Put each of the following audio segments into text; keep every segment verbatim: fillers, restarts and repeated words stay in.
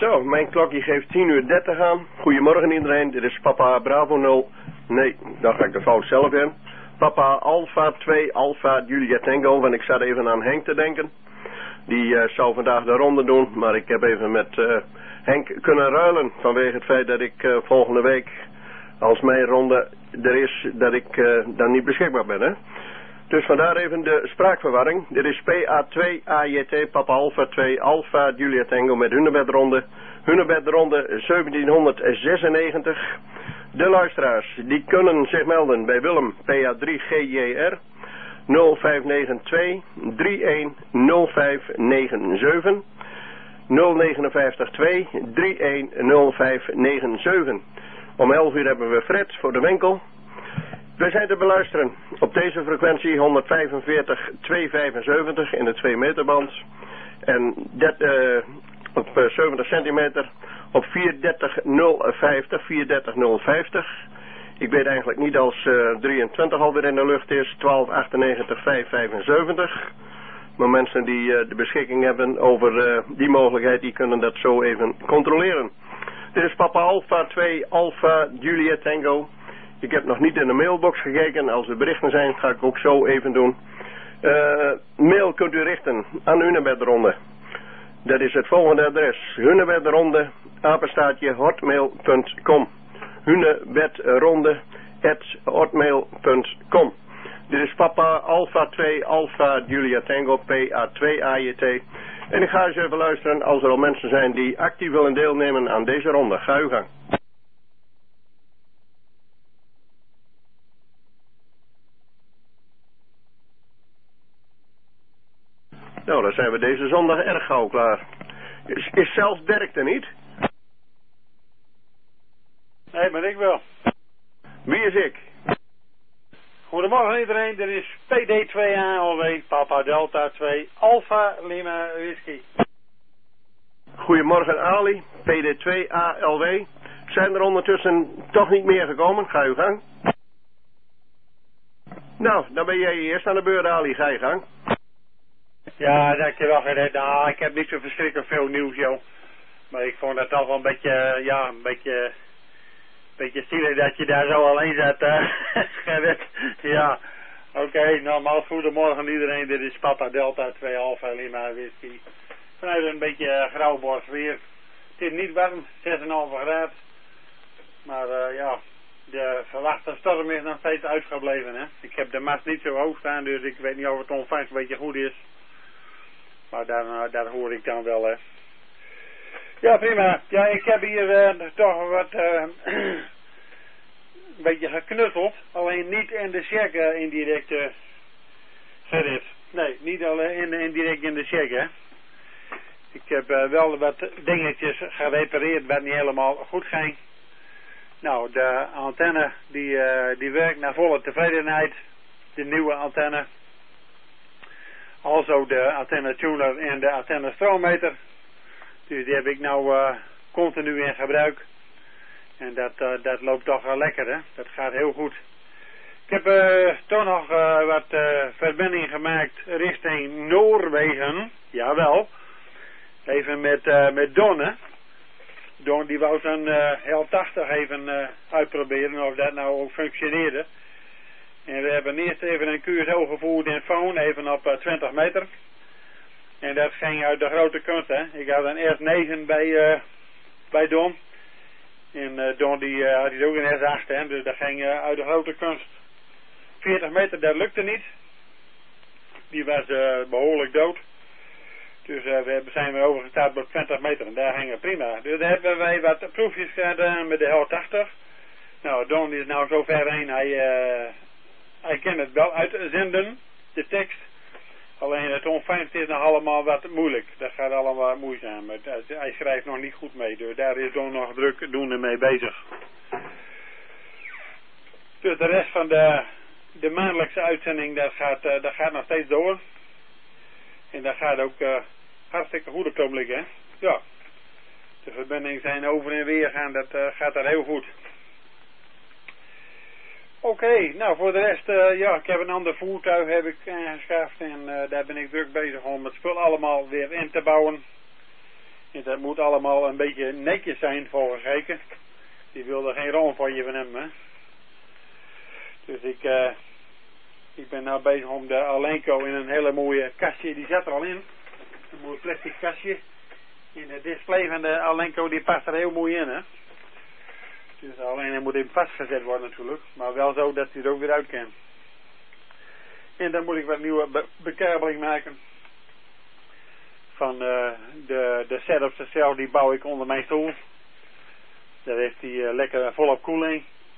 Zo, mijn klokje geeft tien uur dertig aan. Goedemorgen iedereen, dit is Papa Bravo nul. Nee, dan ga ik de fout zelf in. Papa Alpha twee Alpha Julia Tango, want ik zat even aan Henk te denken. Die uh, zou vandaag de ronde doen, maar ik heb even met uh, Henk kunnen ruilen vanwege het feit dat ik uh, volgende week, als mijn ronde er is, dat ik uh, dan niet beschikbaar ben, hè. Dus vandaar even de spraakverwarring. Dit is P A twee A J T Papa Alpha twee Alpha Julia Tango met Hunebedronde. Hunebedronde zeventienhonderdzesennegentig. De luisteraars die kunnen zich melden bij Willem P A drie G J R nul vijf negen twee drie een nul vijf negen zeven nul negen vijf twee drie een nul vijf negen zeven. Om elf uur hebben we Fred voor de winkel. We zijn te beluisteren op deze frequentie honderdvijfenveertig tweehonderdvijfenzeventig in de twee meter band. En dat, uh, op uh, zeventig centimeter op vierhonderddertig nul vijftig, vierhonderddertig nul vijftig. Ik weet eigenlijk niet als uh, drieëntwintig alweer in de lucht is, twaalf achtennegentig vijfhonderdvijfenzeventig. Maar mensen die uh, de beschikking hebben over uh, die mogelijkheid, die kunnen dat zo even controleren. Dit is Papa Alpha twee Alpha Julia Tango. Ik heb nog niet in de mailbox gekeken. Als er berichten zijn, ga ik ook zo even doen. Uh, mail kunt u richten aan Hunebedronde. Dat is het volgende adres. Hunebedronde, apenstaartje, hotmail punt com. Hunebedronde, at hotmail punt com. Dit is Papa Alpha twee Alpha Julia Tango, P A twee A J T. En ik ga eens even luisteren als er al mensen zijn die actief willen deelnemen aan deze ronde. Ga uw gang. Nou, dan zijn we deze zondag erg gauw klaar. Is, is zelfs Dirk er niet? Nee, maar ik wel. Wie is ik? Goedemorgen iedereen, dit is P D twee A L W, Papa Delta twee, Alpha Lima Whisky. Goedemorgen Ali, P D twee A L W. Zijn er ondertussen toch niet meer gekomen? Ga uw gang. Nou, dan ben jij eerst aan de beurt Ali, ga je gang. Ja, dankjewel Gerrit. Nou, ik heb niet zo verschrikkelijk veel nieuws, joh. Maar ik vond het toch wel een beetje, ja, een beetje, een beetje zielig dat je daar zo alleen zat, uh, Gerrit. Ja, oké, okay, nogmaals, goedemorgen iedereen. Dit is Papa Delta twee Alpha Lima Whisky. Vanuit een beetje uh, grauwbors weer. Het is niet warm, zes komma vijf graden. Maar uh, ja, de verwachte storm is nog steeds uitgebleven, hè. Ik heb de mast niet zo hoog staan, dus ik weet niet of het ontvangst een beetje goed is. Maar daar, uh, daar hoor ik dan wel, hè. Ja, prima. Ja, ik heb hier uh, toch wat uh, een beetje geknutseld. Alleen niet in de check uh, indirect uh, Gerrit. Nee, niet alleen in, indirect in de check, hè. Ik heb uh, wel wat dingetjes gerepareerd wat niet helemaal goed ging. Nou, de antenne die, uh, die werkt naar volle tevredenheid. De nieuwe antenne. Also de antenne tuner en de antenne stroommeter. Dus die heb ik nou uh, continu in gebruik. En dat, uh, dat loopt toch wel lekker, hè. Dat gaat heel goed. Ik heb uh, toch nog uh, wat uh, verbinding gemaakt richting Noorwegen. Jawel. Even met, uh, met Don, hè. Don die wou zijn uh, L tachtig even uh, uitproberen of dat nou ook functioneerde. En we hebben eerst even een Q S O gevoerd in phone, even op uh, twintig meter. En dat ging uit de grote kunst, hè. Ik had een S negen bij, uh, bij Don. En uh, Don die uh, had hij ook een S acht, hè. Dus dat ging uh, uit de grote kunst. veertig meter, dat lukte niet. Die was uh, behoorlijk dood. Dus uh, we zijn weer overgestapt op twintig meter en daar gingen prima. Dus daar hebben wij wat proefjes gedaan met de L tachtig. Nou, Don is nou zo ver heen, hij, uh, hij kan het wel uitzenden, de tekst. Alleen het ontvangst is nog allemaal wat moeilijk. Dat gaat allemaal moeizaam. Hij schrijft nog niet goed mee, dus daar is Don nog druk doen mee bezig. Dus de rest van de, de maandelijkse uitzending, dat gaat, uh, dat gaat nog steeds door. En dat gaat ook uh, hartstikke goed op het ogenblik, hè. Ja. De verbindingen zijn over en weer gaan, dat uh, gaat daar heel goed. Oké, okay, nou voor de rest, uh, ja, ik heb een ander voertuig heb ik aangeschaft en uh, daar ben ik druk bezig om het spul allemaal weer in te bouwen. En dat moet allemaal een beetje netjes zijn volgens Heken. Die wilde geen room van je van hem, hè. Dus ik, uh, ik ben nou bezig om de Alenco in een hele mooie kastje, die zat er al in. Een mooi plastic kastje. En het display van de Alenco die past er heel mooi in, hè. Dus alleen hij moet even vastgezet worden natuurlijk. Maar wel zo dat hij er ook weer uit kan. En dan moet ik wat nieuwe be bekabeling maken. Van uh, de, de setup zelf, die bouw ik onder mijn stoel. Daar heeft hij uh, lekker volop koeling.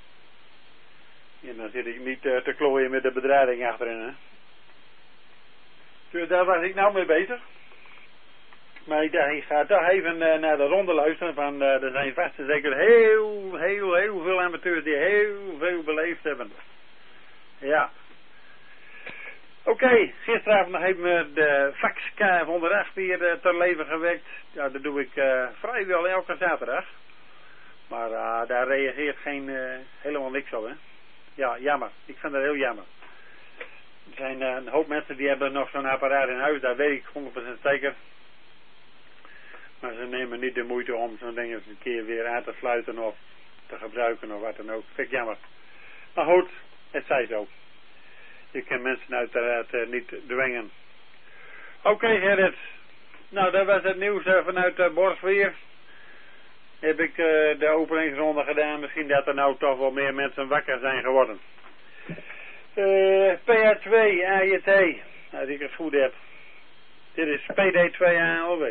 En dan zit ik niet uh, te klooien met de bedreiging achterin, hè. Dus daar was ik nou mee bezig. Maar ik dacht, ik ga toch even uh, naar de ronde luisteren. Van, uh, er zijn vast en zeker heel, heel, heel veel amateurs die heel veel beleefd hebben. Ja. Oké, okay, gisteravond nog even de fax K honderd acht weer uh, ter leven gewekt. Ja, dat doe ik uh, vrijwel elke zaterdag. Maar uh, daar reageert geen, uh, helemaal niks op, hè. Ja, jammer. Ik vind dat heel jammer. Er zijn uh, een hoop mensen die hebben nog zo'n apparaat in huis, dat weet ik honderd procent zeker. Maar ze nemen niet de moeite om zo'n ding eens een keer weer aan te sluiten of te gebruiken of wat dan ook. Vind ik jammer. Maar goed, het zij zo. Je kan mensen uiteraard uh, niet dwingen. Oké, okay, Gerrit. Nou, dat was het nieuws uh, vanuit uh, Borsveer. Heb ik uh, de openingsronde gedaan. Misschien dat er nou toch wel meer mensen wakker zijn geworden. Uh, P A twee A J T. Als ik het goed heb. Dit is P D twee A L W.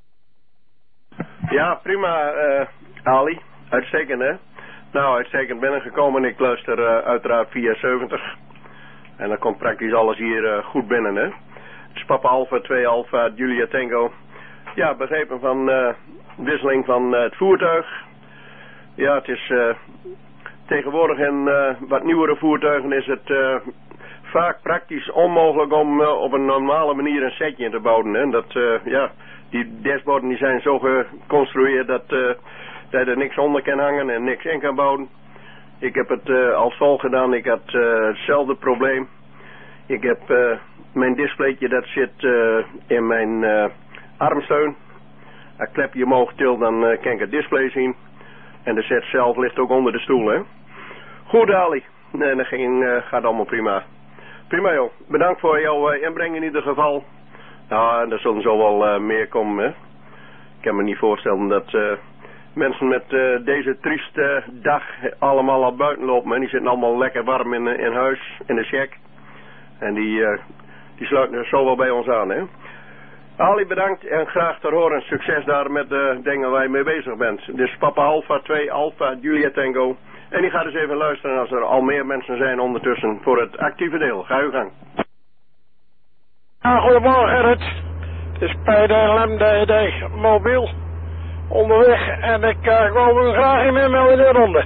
Ja, prima, uh, Ali. Uitstekend, hè? Nou, uitstekend binnengekomen. Ik luister uh, uiteraard via zeventig. En dan komt praktisch alles hier uh, goed binnen, hè? Het is Papa Alpha, twee Alpha, Julia Tango. Ja, begrepen van uh, wisseling van uh, het voertuig. Ja, het is uh, tegenwoordig in uh, wat nieuwere voertuigen is het uh, vaak praktisch onmogelijk om uh, op een normale manier een setje in te bouwen, hè? Dat, uh, ja... Die dashborden die zijn zo geconstrueerd dat, uh, dat je er niks onder kan hangen en niks in kan bouwen. Ik heb het uh, als volgt gedaan. Ik had uh, hetzelfde probleem. Ik heb uh, mijn displaytje dat zit uh, in mijn uh, armsteun. Als ik klep je omhoog til dan uh, kan ik het display zien. En de set zelf ligt ook onder de stoel, hè. Goed, Ali. Nee, dat ging, uh, gaat allemaal prima. Prima, joh. Bedankt voor jouw uh, inbreng in ieder geval. Ja, er zullen zo wel uh, meer komen, hè. Ik kan me niet voorstellen dat uh, mensen met uh, deze trieste dag allemaal al buiten lopen. Hè. Die zitten allemaal lekker warm in, in huis, in de shack. En die, uh, die sluiten zo wel bij ons aan, hè. Ali, bedankt en graag te horen. Succes daar met de dingen waar je mee bezig bent. Dus Papa Alpha, twee Alpha, Julia Tango. En die gaat eens even luisteren als er al meer mensen zijn ondertussen voor het actieve deel. Ga uw gang. Ja, goedemorgen Gerrit. Het is P D L M D D mobiel onderweg en ik uh, wil u graag in melden in de ronde.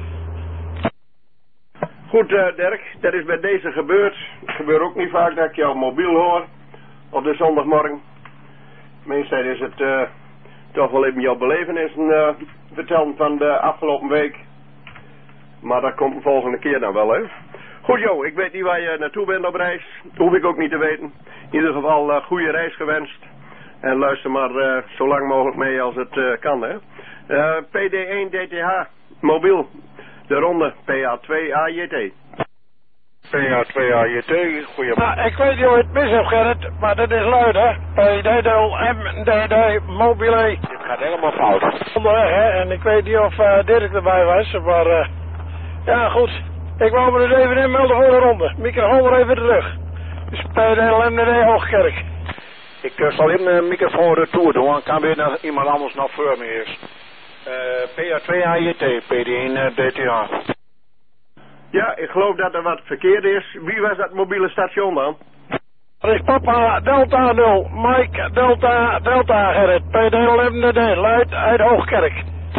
Goed uh, Dirk, dat is bij deze gebeurd. Het gebeurt ook niet vaak dat ik jou mobiel hoor op de zondagmorgen. Meestal is het uh, toch wel even jouw belevenissen uh, vertellen van de afgelopen week. Maar dat komt de volgende keer dan wel, hè. Goed joh, ik weet niet waar je naartoe bent op reis. Dat hoef ik ook niet te weten. In ieder geval uh, goede reis gewenst. En luister maar uh, zo lang mogelijk mee als het uh, kan, hè. Uh, P D één D T H, mobiel. De ronde, P A twee A J T. P A twee A J T, goeiemorgen. Nou, ik weet niet hoe je het mis hebt, Gerrit, maar dat is luid, hè. P D L M D D mobiele. Het gaat helemaal fout. Onderweg, hè, en ik weet niet of uh, Dirk erbij was, maar uh, ja, goed. Ik wou me dus even inmelden voor de ronde. Microfoon er even terug. Dus P D L M D D Hoogkerk. Ik uh, zal even mijn microfoon retour doen, dan kan weer naar iemand anders nog voor me eerst. Uh, P A twee A J T, P D één uh, D T H. Ja, ik geloof dat er wat verkeerd is. Wie was dat mobiele station dan? Dat is Papa Delta nul, Mike Delta Delta Gerrit, P D L M D D, Luid uit Hoogkerk.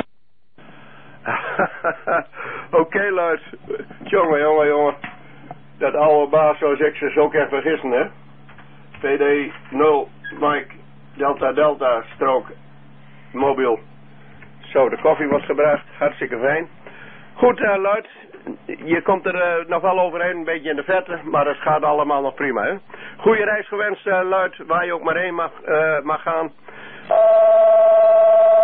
Oké, okay, luid. Jongen, jongen, jongen. Dat oude baas zoals ik ze ook even vergissen, hè. P D nul, Mike, Delta, Delta, strook, mobiel. Zo, de koffie wordt gebracht. Hartstikke fijn. Goed, uh, luid. Je komt er uh, nog wel overheen, een beetje in de verte, maar het gaat allemaal nog prima, hè. Goeie reis gewenst, uh, luid, waar je ook maar heen mag, uh, mag gaan.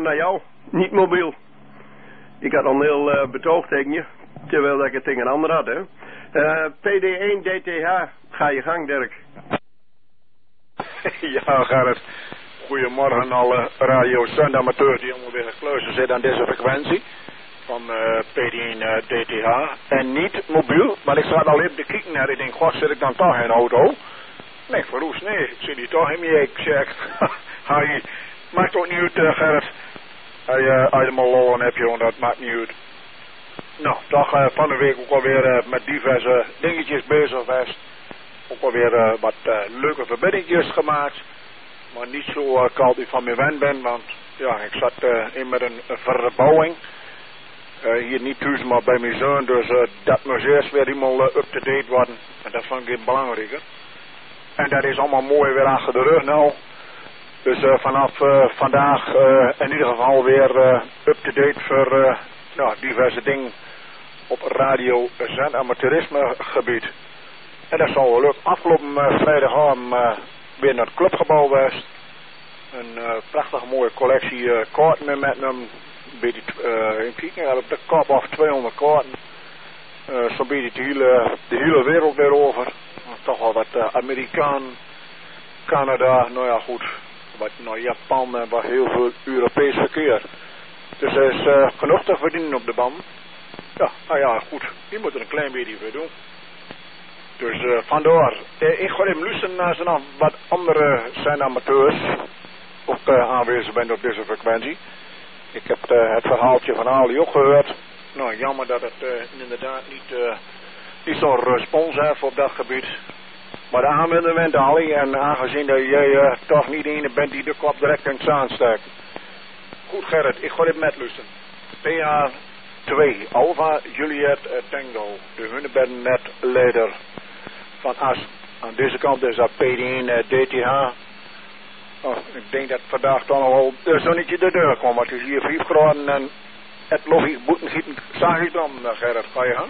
naar jou, niet mobiel. Ik had al een heel uh, betoog tegen je, terwijl ik het tegen een ander had, hè. Uh, P D één D T H, ga je gang, Dirk. Ja, Gerrit. Goedemorgen alle radio zendamateurs die allemaal weer gekluisterd zitten aan deze frequentie van uh, P D één uh, D T H. En niet mobiel, maar ik zat al even te kijken naar, ik denk, god, zit ik dan toch in een auto? Nee, verroes, nee, ik zit hier toch in mijn ik zeg, hij maakt ook niet uit, uh, Gerrit. Hij uh, helemaal lol heb je, dat maakt niet uit. Nou, toch uh, van de week ook alweer uh, met diverse dingetjes bezig geweest. Ook alweer uh, wat uh, leuke verbindingjes gemaakt. Maar niet zo uh, koud die van me wen ben, want ja, ik zat uh, in met een, een verbouwing. Uh, hier niet thuis, maar bij mijn zoon, dus uh, dat moest eerst weer helemaal uh, up-to-date worden. En dat vond ik belangrijker. En dat is allemaal mooi weer achter de rug nou. Dus uh, vanaf uh, vandaag uh, in ieder geval weer uh, up-to-date voor uh, nou, diverse dingen op radio en amateurisme gebied. En dat is al wel leuk. Afgelopen uh, vrijdagavond uh, weer naar het clubgebouw geweest. Een uh, prachtige mooie collectie uh, kaarten met een beetje uh, in kijken, op de kop af tweehonderd kaarten. Uh, Zo'n beetje de hele, de hele wereld weer over. Toch wel wat uh, Amerikaan, Canada, nou ja goed, wat nou, Japan en wat heel veel Europees verkeer. Dus er is uh, genoeg te verdienen op de band. Ja, nou ja, goed, je moet er een klein beetje voor doen. Dus uh, vandaar, eh, ik ga even luisteren naar zijn wat andere zijn amateurs ook uh, aanwezig zijn op deze frequentie. Ik heb uh, het verhaaltje van Ali ook gehoord. Nou, jammer dat het uh, inderdaad niet, uh, niet zo'n respons heeft op dat gebied. Maar de aanwending Ali, en aangezien dat jij uh, toch niet de ene bent die de kop direct in het zaan steekt. Goed Gerrit, ik ga even met luisteren. P A twee, Alpha Juliet uh, Tango, de hunebednet leider van As. Aan deze kant is dat P D één uh, D T H. Oh, ik denk dat vandaag toch nog wel een zonnetje de deur komt, want het is hier vijf graden en het logisch boeten gieten. Zag je dan, uh, Gerrit, ga je gaan?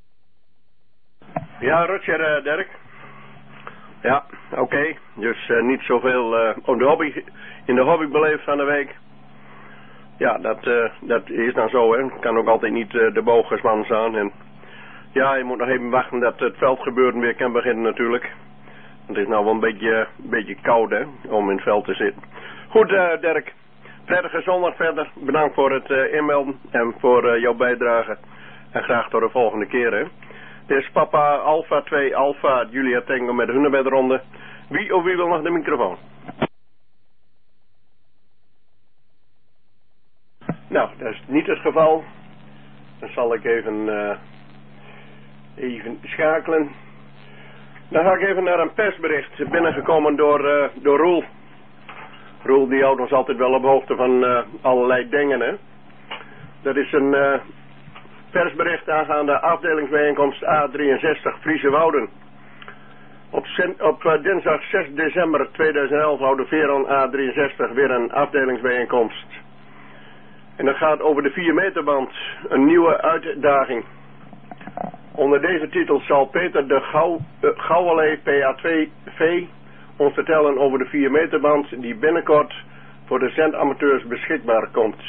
Ja, Roger, uh, Dirk. Ja, oké. Okay. Dus uh, niet zoveel uh, op de hobby, in de hobby beleefd van de week. Ja, dat, uh, dat is dan zo, hè. Kan ook altijd niet uh, de booggesman staan. En ja, je moet nog even wachten dat het veldgebeuren weer kan beginnen natuurlijk. Het is nou wel een beetje, een beetje koud, hè, om in het veld te zitten. Goed, uh, Dirk. Prettige zondag verder. Bedankt voor het uh, inmelden en voor uh, jouw bijdrage. En graag tot de volgende keer, hè. Dit is Papa Alpha twee Alpha Julia Tango met de hunebedronde. Wie of wie wil nog de microfoon? Nou, dat is niet het geval. Dan zal ik even, uh, even schakelen. Dan ga ik even naar een persbericht binnengekomen door, uh, door Roel. Roel die houdt ons altijd wel op hoogte van uh, allerlei dingen, hè. Dat is een uh, persbericht aangaande afdelingsbijeenkomst A drieënzestig Friese Wouden. Op, op uh, dinsdag zes december tweeduizend elf houdt de Veron A drieënzestig weer een afdelingsbijeenkomst. En dat gaat over de vier meterband, een nieuwe uitdaging. Onder deze titel zal Peter de Gouw, uh, Gouwelee P A twee V ons vertellen over de vier meterband die binnenkort voor de zendamateurs beschikbaar komt.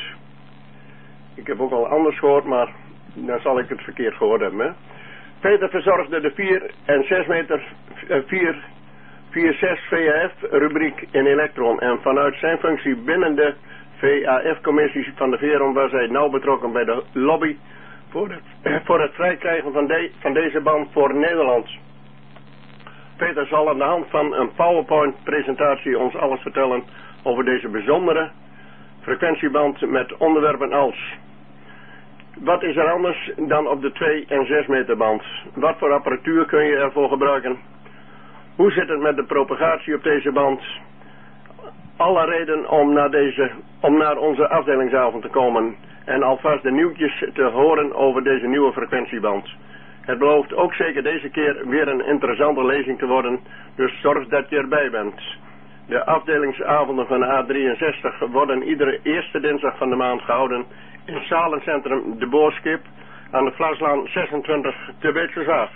Ik heb ook al anders gehoord, maar dan zal ik het verkeerd gehoord hebben. Hè? Peter verzorgde de vier en zes meter vier zes V A F rubriek in elektron en vanuit zijn functie binnen de V A F-commissie van de Veron was hij nauw betrokken bij de lobby voor het, voor het vrijkrijgen van, de, van deze band voor Nederland. Peter zal aan de hand van een PowerPoint-presentatie ons alles vertellen over deze bijzondere frequentieband met onderwerpen als: wat is er anders dan op de twee en zes meter band? Wat voor apparatuur kun je ervoor gebruiken? Hoe zit het met de propagatie op deze band? Alle reden om naar, deze, om naar onze afdelingsavond te komen en alvast de nieuwtjes te horen over deze nieuwe frequentieband. Het belooft ook zeker deze keer weer een interessante lezing te worden, dus zorg dat je erbij bent. De afdelingsavonden van A drieënzestig worden iedere eerste dinsdag van de maand gehouden in het zalencentrum De Boorskip aan de Vlaslaan zesentwintig te Beetjeshaag.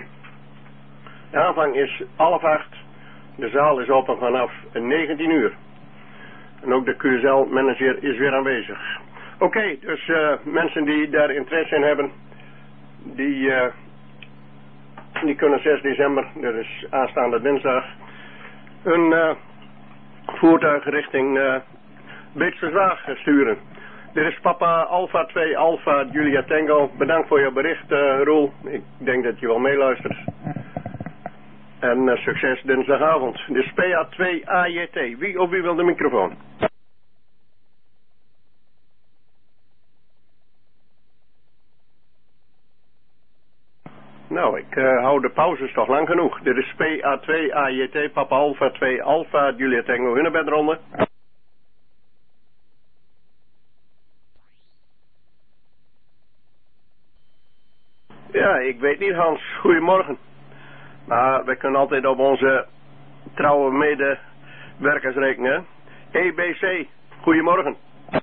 De aanvang is half acht. De zaal is open vanaf negentien uur. En ook de Q S L-manager is weer aanwezig. Oké, okay, dus uh, mensen die daar interesse in hebben, die, uh, die kunnen zes december, dat is aanstaande dinsdag, hun uh, voertuig richting uh, Beeksverzwaag sturen. Dit is Papa Alpha twee Alpha Julia Tango. Bedankt voor je bericht, uh, Roel. Ik denk dat je wel meeluistert. En uh, succes dinsdagavond. Dit is P A twee A J T. Wie of wie wil de microfoon? Nou, ik uh, hou de pauzes toch lang genoeg. Dit is P A twee A J T, Papa Alpha twee Alpha Julia Tango. Hunebedronde. Ja, ik weet niet, Hans. Goedemorgen. Maar we kunnen altijd op onze trouwe medewerkers rekenen. E B C, goedemorgen.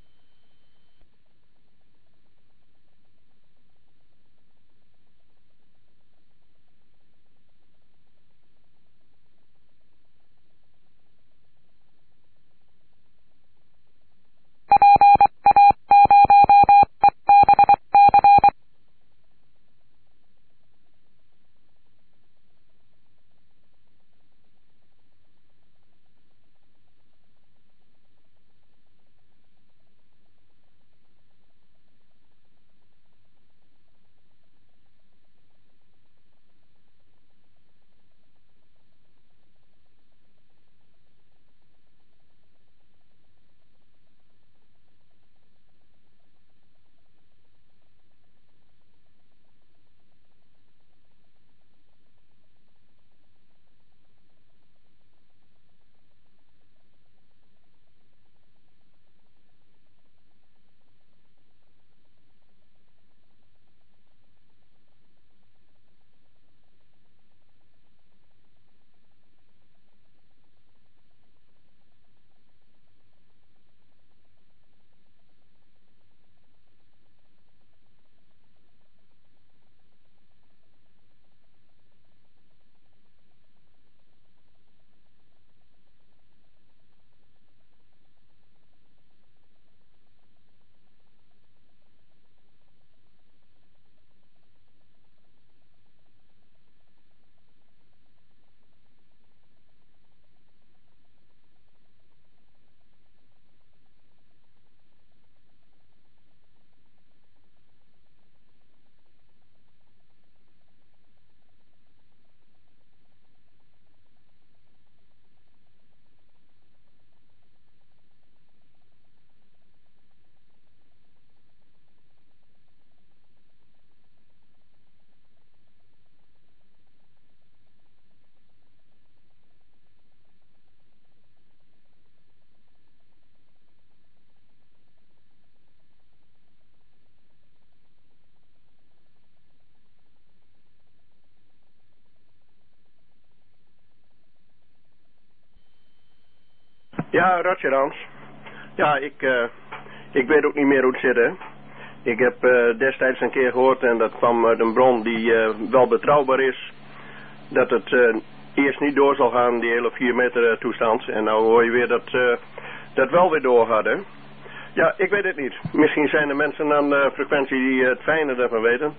Ja, Roger Hans. Ja, ik, uh, ik weet ook niet meer hoe het zit, hè. Ik heb uh, destijds een keer gehoord, en dat kwam uit een bron die uh, wel betrouwbaar is, dat het uh, eerst niet door zal gaan, die hele vier meter uh, toestand. En nou hoor je weer dat uh, dat wel weer doorgaat, hè. Ja, ik weet het niet. Misschien zijn er mensen aan de frequentie die uh, het fijne ervan weten.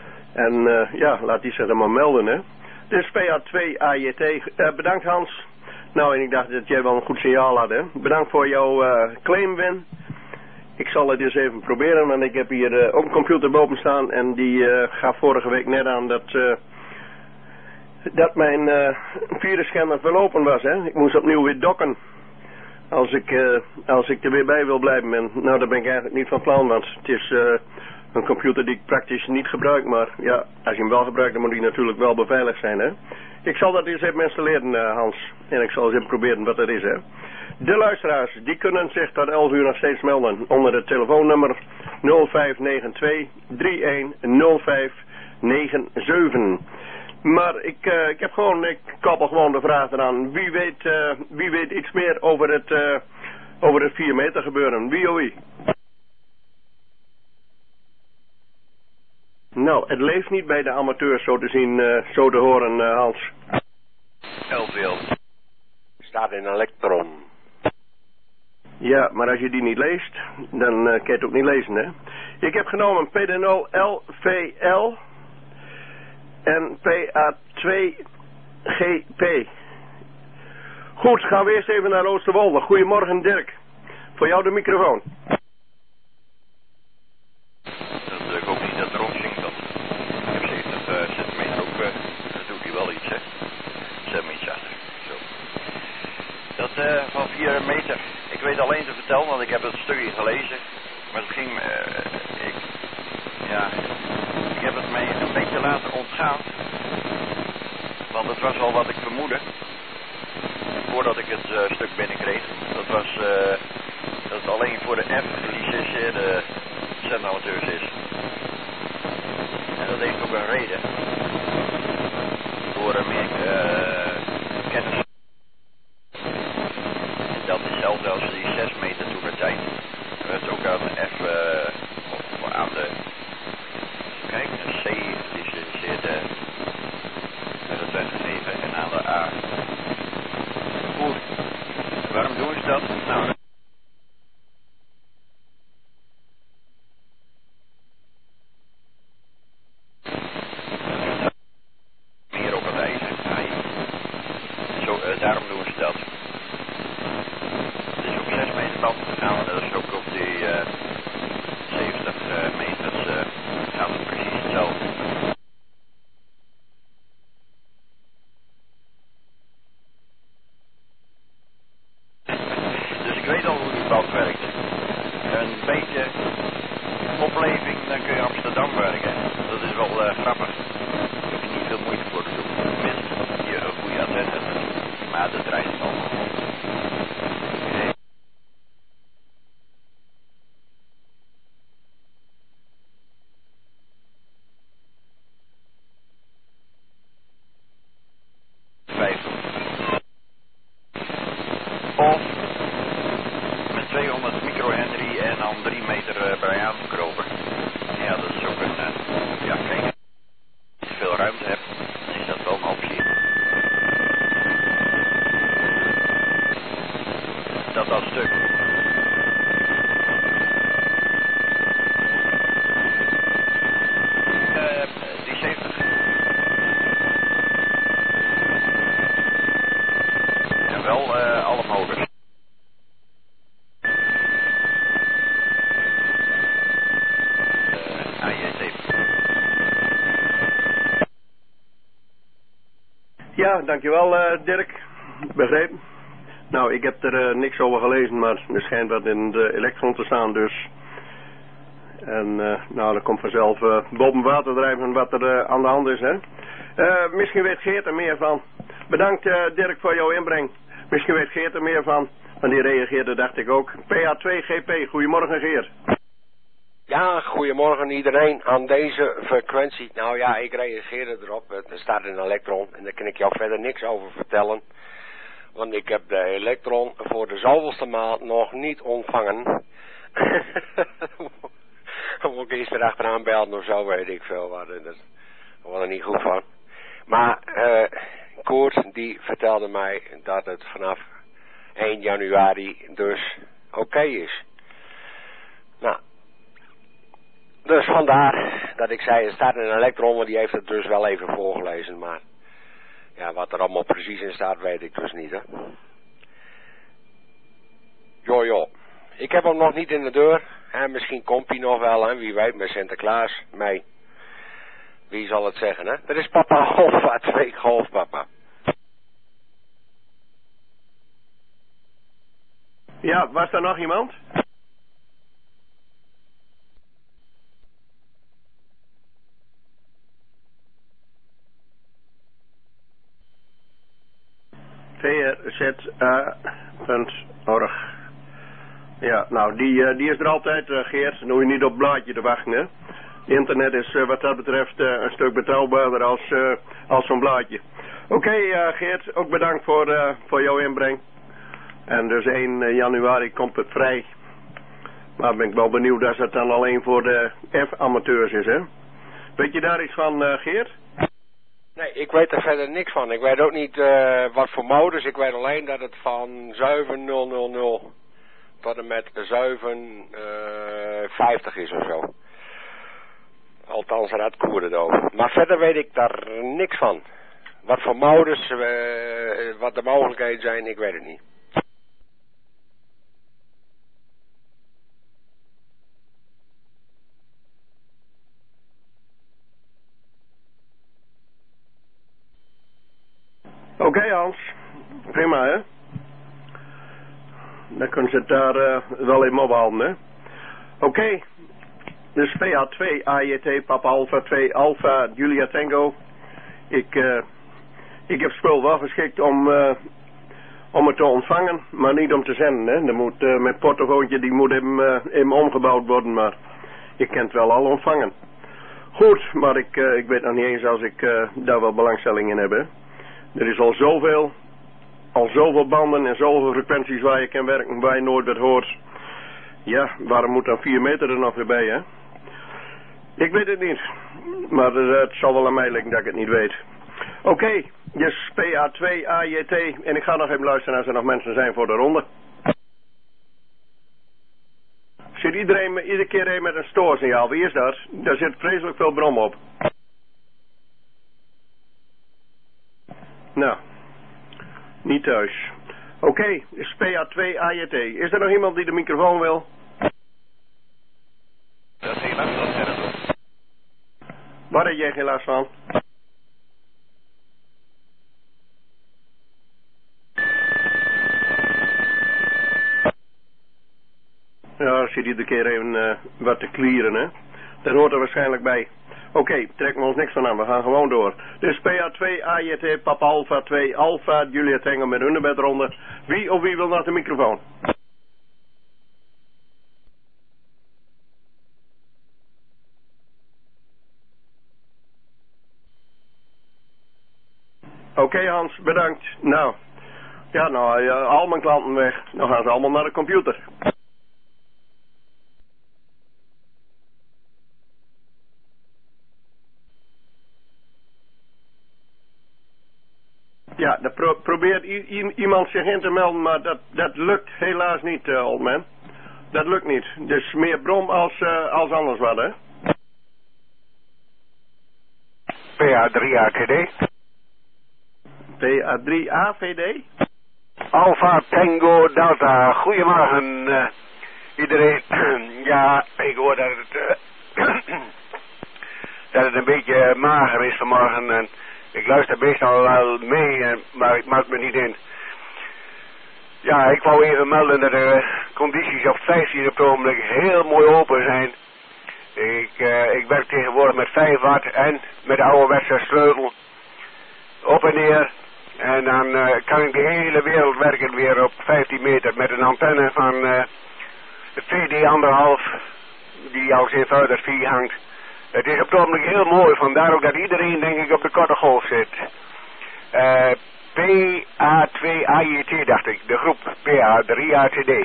En uh, ja, laat die zich dan maar melden, hè. Dit is P A twee A J T. Uh, bedankt, Hans. Nou, en ik dacht dat jij wel een goed signaal had, hè. Bedankt voor jouw uh, claimwin. Ik zal het eens even proberen, want ik heb hier uh, ook een computer boven staan en die uh, gaf vorige week net aan dat, uh, dat mijn uh, virusscanner verlopen was, hè. Ik moest opnieuw weer dokken als ik, uh, als ik er weer bij wil blijven. En nou, daar ben ik eigenlijk niet van plan, want het is uh, een computer die ik praktisch niet gebruik, maar ja, als je hem wel gebruikt, dan moet hij natuurlijk wel beveiligd zijn, hè. Ik zal dat eens even installeren, uh, Hans. En ik zal eens even proberen wat dat is, hè. De luisteraars, die kunnen zich tot elf uur nog steeds melden onder het telefoonnummer nul vijf negen twee drie een nul vijf negen zeven. Maar ik, uh, ik heb gewoon, ik koppel gewoon de vraag eraan. Wie weet, uh, wie weet iets meer over het, uh, over het vier meter gebeuren? Wie of wie? Nou, het leeft niet bij de amateurs zo te zien, uh, zo te horen, uh, Hans. Elveel staat in elektron. Ja, maar als je die niet leest, dan uh, kan je het ook niet lezen, hè. Ik heb genomen P D nul L V L en P A twee G P. Goed, gaan we eerst even naar Oosterwolde. Goedemorgen Dirk. Voor jou de microfoon. Dat, ik hoop niet dat erop zingt dan. Ik heb zeventig uh, centimeter ook, uh, dat doet hij wel iets, hè. Zet me iets achter. Zo. Dat uh, van vier meter. Ik weet alleen te vertellen, want ik heb het stukje gelezen. Maar het ging, uh, ik, ja, ik heb het mij een beetje laten ontgaan. Want het was al wat ik vermoedde. Voordat ik het uh, stuk binnenkreeg. Dat was uh, dat het alleen voor de F gelicenseerde zendamateurs is. En dat heeft ook een reden. Door meer uh, kennis. En dat is hetzelfde als die zes meter toen de tijd. Het ook aan de F uh, of aan de kijk, een C gelicenseerde werd het weggegeven en aan de A. Goed. Waarom doen ze dat? Nou, meer op het ijzer. Zo, uh, daarom doen ze dat. Het is op zes meter band gegaan en dat is ook op die uh, zeventig uh, meters uh, gaat het precies hetzelfde. Ik weet al hoe die band werkt. Een beetje opleving, dan kun je Amsterdam werken. Dat is wel uh, grappig. Daar heb je niet veel moeite voor te doen. Tenminste, je een goede adres hebt. Maar dat draait het allemaal. Okay. Of tweehonderd microhenry en dan drie meter uh, bij aankropen. Ja, dat is ook een, uh, ja kijk, als je veel ruimte hebt, dan is dat wel een optie. Dat dat stuk. Uh, die zeventig. En wel uh, alle motors. Ja, dankjewel uh, Dirk. Begrepen. Nou, ik heb er uh, niks over gelezen, maar er schijnt wat in de elektron te staan, dus. En uh, nou, er komt vanzelf uh, boven water drijven wat er uh, aan de hand is, hè. Uh, misschien weet Geert er meer van. Bedankt uh, Dirk voor jouw inbreng. Misschien weet Geert er meer van, want die reageerde, dacht ik ook. P A twee G P, goedemorgen Geert. Ja, goedemorgen iedereen aan deze frequentie. Nou ja, ik reageerde erop. Er staat een elektron en daar kan ik jou verder niks over vertellen. Want ik heb de elektron voor de zoveelste maand nog niet ontvangen. Dan moet ik eerst weer achteraan belden of zo, weet ik veel. Waar, dat was er niet goed van. Maar uh, Koert die vertelde mij dat het vanaf één januari dus oké okay is. Nou. Dus vandaar dat ik zei, er staat een elektron, maar die heeft het dus wel even voorgelezen, maar ja, wat er allemaal precies in staat, weet ik dus niet, hè. Jo, jo. Ik heb hem nog niet in de deur, hè. Misschien komt hij nog wel, hè. Wie weet, met Sinterklaas mee. Wie zal het zeggen, hè? Dat is papa Alfa twee Golf, papa. Ja, was er nog iemand? v r z a punt org. Ja, nou, die, uh, die is er altijd, uh, Geert. Dan hoef je niet op het blaadje te wachten, hè. Internet is uh, wat dat betreft uh, een stuk betrouwbaarder als, uh, als zo'n blaadje. Oké, okay, uh, Geert, ook bedankt voor, uh, voor jouw inbreng. En dus één januari komt het vrij. Maar ben ik wel benieuwd dat het dan alleen voor de F-amateurs is, hè. Weet je daar iets van, uh, Geert? Nee, ik weet er verder niks van. Ik weet ook niet uh, wat voor modus. Ik weet alleen dat het van zeven nul nul nul tot en met zevenenvijftig is of zo. Althans, dat koerde over. Maar verder weet ik daar niks van. Wat voor modus, uh, wat de mogelijkheden zijn, ik weet het niet. Oké okay, Hans, prima hè. Dan kunnen ze het daar uh, wel in ophouden hè. Oké, okay. Dus P A twee A J T Papa Alpha twee Alpha Julia Tango. Ik, uh, ik heb spul wel geschikt om, uh, om het te ontvangen, maar niet om te zenden hè. Dan moet uh, mijn portofoontje die moet even, uh, even omgebouwd worden, maar ik kan het wel al ontvangen. Goed, maar ik, uh, ik weet nog niet eens als ik uh, daar wel belangstelling in heb hè. Er is al zoveel, al zoveel banden en zoveel frequenties waar je kan werken, waar je nooit wat hoort. Ja, waarom moet dan vier meter er nog weer bij, hè? Ik weet het niet, maar uh, het zal wel aan mij liggen dat ik het niet weet. Oké, okay, dus P A twee A J T en ik ga nog even luisteren als er nog mensen zijn voor de ronde. Zit iedereen iedere keer een met een stoorsignaal? Wie is dat? Daar zit vreselijk veel brom op. Nou, niet thuis. Oké, okay, is P A twee A J T. Is er nog iemand die de microfoon wil? Dat is geen last van, hè? Waar heb jij geen last van? Ja, zit iedere keer even uh, wat te clearen, hè. Dat hoort er waarschijnlijk bij. Oké, okay, trekken we ons niks van aan. We gaan gewoon door. Dus P A twee A J T Papa Alpha twee Alpha Julia Tango met hunebedronde. Wie of wie wil naar de microfoon? Oké okay, Hans, bedankt. Nou, ja nou, ja, al mijn klanten weg. Dan gaan ze allemaal naar de computer. Ja, dat pro probeert iemand zich in te melden, maar dat, dat lukt helaas niet, uh, old man. Dat lukt niet. Dus meer brom als, uh, als anders wat, hè? P A drie A T D. P A drie A V D? Alpha Tango Delta. Goedemorgen, uh, iedereen. Ja, ik hoor dat het, uh, dat het een beetje mager is vanmorgen en ik luister meestal wel mee, maar ik maak me niet in. Ja, ik wou even melden dat de condities op vijftien op het ogenblik heel mooi open zijn. Ik, uh, ik werk tegenwoordig met vijf watt en met de ouderwetse sleutel op en neer. En dan uh, kan ik de hele wereld werken weer op vijftien meter met een antenne van uh, de V D anderhalf die als eenvoudig vier hangt. Het is op het ogenblik heel mooi, vandaar ook dat iedereen denk ik op de korte golf zit. Uh, P A twee A J T dacht ik, de groep P A drie A T D.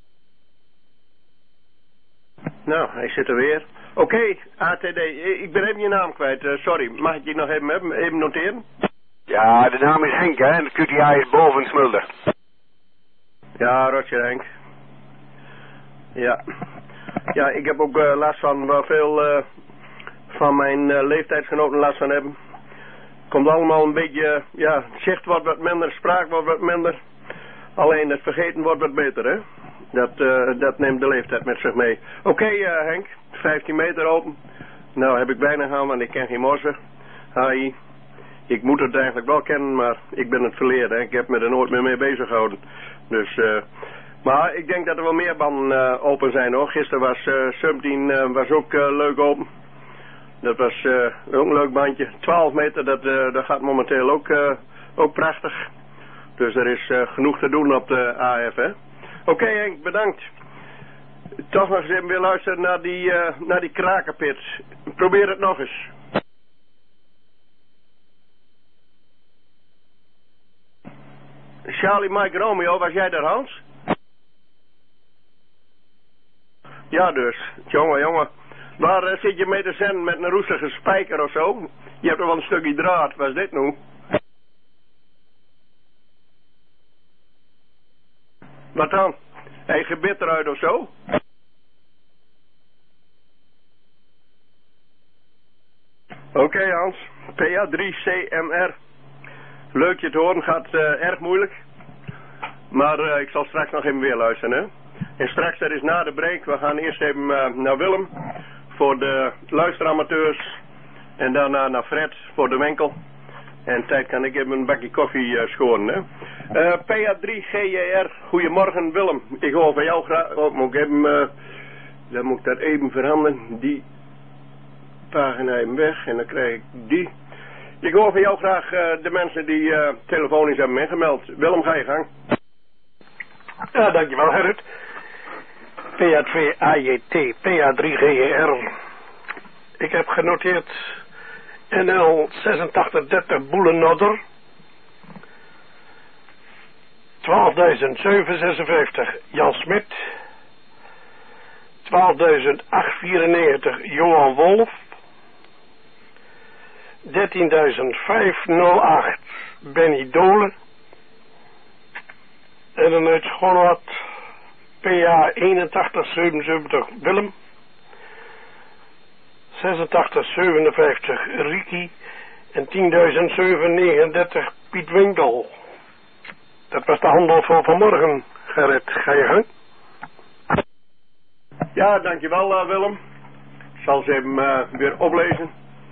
Nou, hij zit er weer. Oké, okay, A T D, ik ben even je naam kwijt, uh, sorry, mag ik die nog even, even noteren? Ja, de naam is Henk hè, en de Q T I is boven Smulder. Ja, Roger Henk. Ja. Ja, ik heb ook uh, last van waar veel uh, van mijn uh, leeftijdsgenoten last van hebben. Komt allemaal een beetje, uh, ja, zicht wordt wat minder, spraak wordt wat minder. Alleen het vergeten wordt wat beter, hè. Dat, uh, dat neemt de leeftijd met zich mee. Oké, okay, uh, Henk, vijftien meter open. Nou, heb ik bijna gaan, want ik ken geen morsen. Hi. Ik moet het eigenlijk wel kennen, maar ik ben het verleerd, hè. Ik heb me er nooit meer mee bezig gehouden. Dus, uh, maar ik denk dat er wel meer banden uh, open zijn, hoor. Gisteren was uh, zeventien uh, was ook uh, leuk open. Dat was uh, ook een leuk bandje. twaalf meter, dat, uh, dat gaat momenteel ook, uh, ook prachtig. Dus er is uh, genoeg te doen op de A F, hè. Oké, okay, Henk, bedankt. Toch nog eens even weer luisteren naar die, uh, naar die krakenpit. Probeer het nog eens. Charlie Mike Romeo, was jij daar, Hans? Ja, dus. Jongen, jongen. Waar uh, zit je mee te zenden met een roestige spijker of zo? Je hebt er wel een stukje draad. Wat is dit nu? Wat dan? Hé, eigen bit eruit of zo? Oké okay, Hans, P A drie C M R. Leuk je te horen, gaat uh, erg moeilijk. Maar uh, ik zal straks nog even weer luisteren, hè. En straks, dat is na de break, we gaan eerst even uh, naar Willem voor de luisteramateurs. En daarna naar Fred voor de winkel. En tijd kan ik even een bakje koffie uh, schoren, hè. Uh, P A drie G J R, goedemorgen Willem. Ik hoor van jou graag, oh, moet ik even, uh, dan moet ik dat even veranderen, die pagina even weg en dan krijg ik die. Ik hoor van jou graag uh, de mensen die uh, telefonisch hebben meegemeld. Willem, ga je gang. Ja, dankjewel Gerrit. P A twee A J T, P A drie G J R. Ik heb genoteerd N L zesentachtig dertig Boelennodder. twaalfduizend zevenhonderdzesenvijftig Jan Smit. twaalfduizend achthonderdvierennegentig Johan Wolf. dertienduizend vijfhonderdacht Benny Dolen. En dan uit Schoonwad P A eenentachtig zevenenzeventig Willem. zesentachtig zevenenvijftig Ricky. En tienduizend zevenhonderdnegenendertig Piet Winkel. Dat was de handel voor vanmorgen. Gerrit, ga je gang? Ja, dankjewel uh, Willem. Ik zal ze even uh, weer oplezen.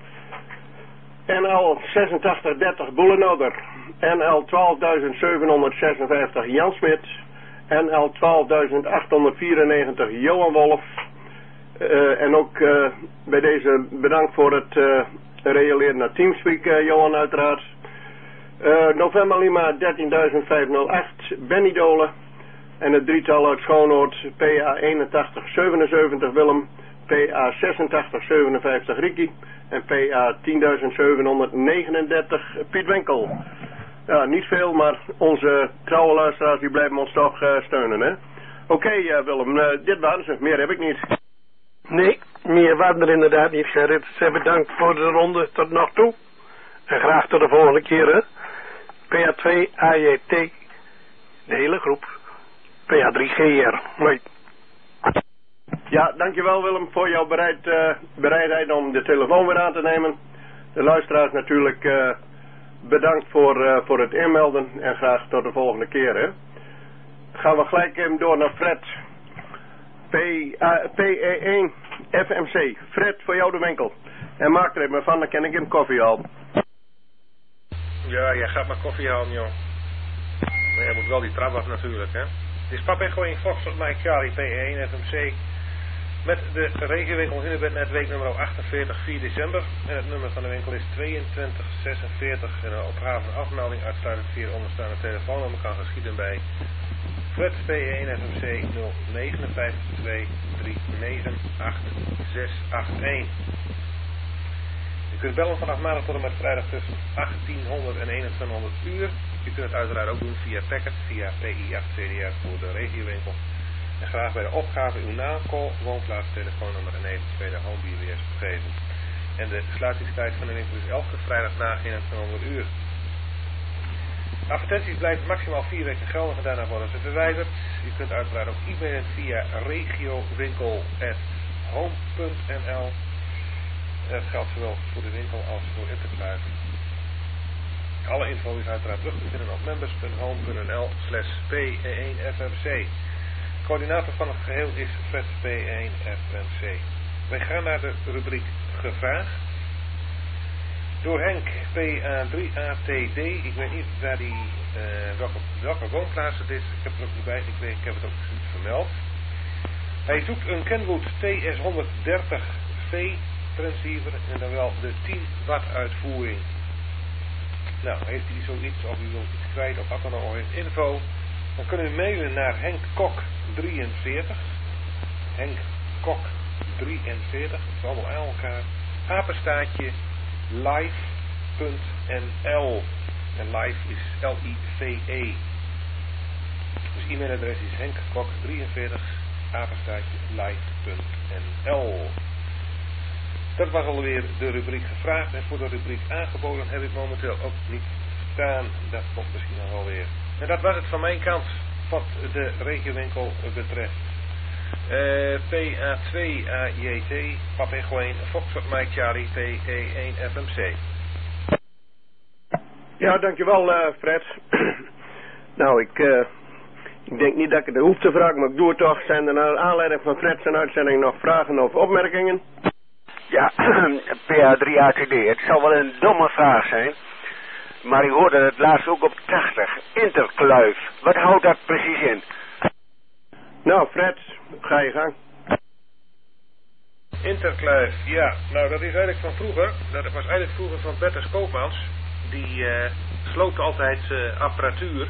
N L zesentachtig dertig Boelennodder. N L twaalfduizend zevenhonderdzesenvijftig Jan Smit. N L twaalfduizend achthonderdvierennegentig Johan Wolf. Uh, en ook uh, bij deze bedankt voor het uh, reageren naar Teamspeak, uh, Johan uiteraard. Uh, November Lima dertienduizend vijfhonderdacht Benny Dolen. En het drietal uit Schoonoord P A eenentachtig zevenenzeventig Willem. P A zesentachtig zevenenvijftig Ricky. En P A tienduizend zevenhonderdnegenendertig Piet Winkel. Ja, niet veel, maar onze trouwe luisteraars die blijven ons toch uh, steunen, hè. Oké okay, uh, Willem, uh, dit waren ze. Meer heb ik niet. Nee, meer waren er inderdaad niet, Gerrit. Ze bedankt voor de ronde tot nog toe. En graag tot de volgende keer, hè. P A twee A J T, de hele groep. P A drie G R. Mooi. Ja, dankjewel Willem voor jouw bereid, uh, bereidheid om de telefoon weer aan te nemen. De luisteraars natuurlijk uh, bedankt voor, uh, voor het inmelden en graag tot de volgende keer, hè. Gaan we gelijk even door naar Fred. P E één F M C. Fred, voor jou de winkel. En maak er even van, dan kan ik hem koffie halen. Ja, jij gaat maar koffie halen, joh. Maar jij moet wel die trap af natuurlijk, hè. Dit is Papa Echo in Foxtrot Mike Charlie P E één F M C. Met de regiowinkel Hunebed net weeknummer achtenveertig vier december. En het nummer van de winkel is tweeëntwintig zesenveertig. En een opgave en afmelding uitsluitend via de onderstaande telefoonnummer kan geschieden bij Fred P E één F M C nul negen vijf twee drie negen acht zes acht een. Je kunt bellen vanaf maandag tot en met vrijdag tussen achttienhonderd en eenentwintighonderd uur. Je kunt het uiteraard ook doen via Packet, via P I acht C D R voor de regiowinkel. En graag bij de opgave uw naam, call, woonplaats, telefoonnummer en eventueel de homebierweers geven. En de sluitingstijd van de winkel is elke vrijdag na eenentwintighonderd uur. Advertenties blijven maximaal vier weken geldig en daarna worden ze verwijderd. Je kunt uiteraard ook e-mailen via regiowinkel at home punt n l. Dat geldt zowel voor de winkel als voor Intercluis. Alle info is uiteraard terug te vinden op members punt home punt n l slash P E één F M C. Coördinator van het geheel is Fred P E één F M C. Wij gaan naar de rubriek Gevraagd. Door Henk P A drie A T D. Ik weet niet waar die, uh, welke, welke woonplaats het is. Ik heb het er ook niet bij gekregen. Ik heb het ook niet vermeld. Hij zoekt een Kenwood T S honderddertig V transceiver en dan wel de tien watt uitvoering. Nou, heeft u zoiets of u wilt iets kwijt of wat dan ook in info, dan kunnen u mailen naar Henk Kok drieënveertig. Henk Kok drieënveertig, het is allemaal aan elkaar. Apenstaartje live punt n l. En live is L I V E. Dus e-mailadres is Henk Kok drieënveertig, apenstaartje live punt n l. Dat was alweer de rubriek gevraagd en voor de rubriek aangeboden heb ik momenteel ook niet staan. Dat komt misschien nog wel weer. En dat was het van mijn kant. wat de regiowinkel betreft. Uh, P A twee A J T, Papa Echo één, Foxtrot Mike Charlie, P E één F M C. Ja, dankjewel uh, Fred. Nou, ik, uh, ik denk niet dat ik het hoef te vragen, maar ik doe het toch. Zijn er naar aanleiding van Fred's uitzending nog vragen of opmerkingen? Ja, P A drie A T D. Het zal wel een domme vraag zijn, maar ik hoorde het laatst ook op tachtig. Interkluif. Wat houdt dat precies in? Nou, Fred, ga je gang. Interkluif, ja. Nou, dat is eigenlijk van vroeger. Dat was eigenlijk vroeger van Bertus Koopmans. Die uh, sloopte altijd uh, apparatuur.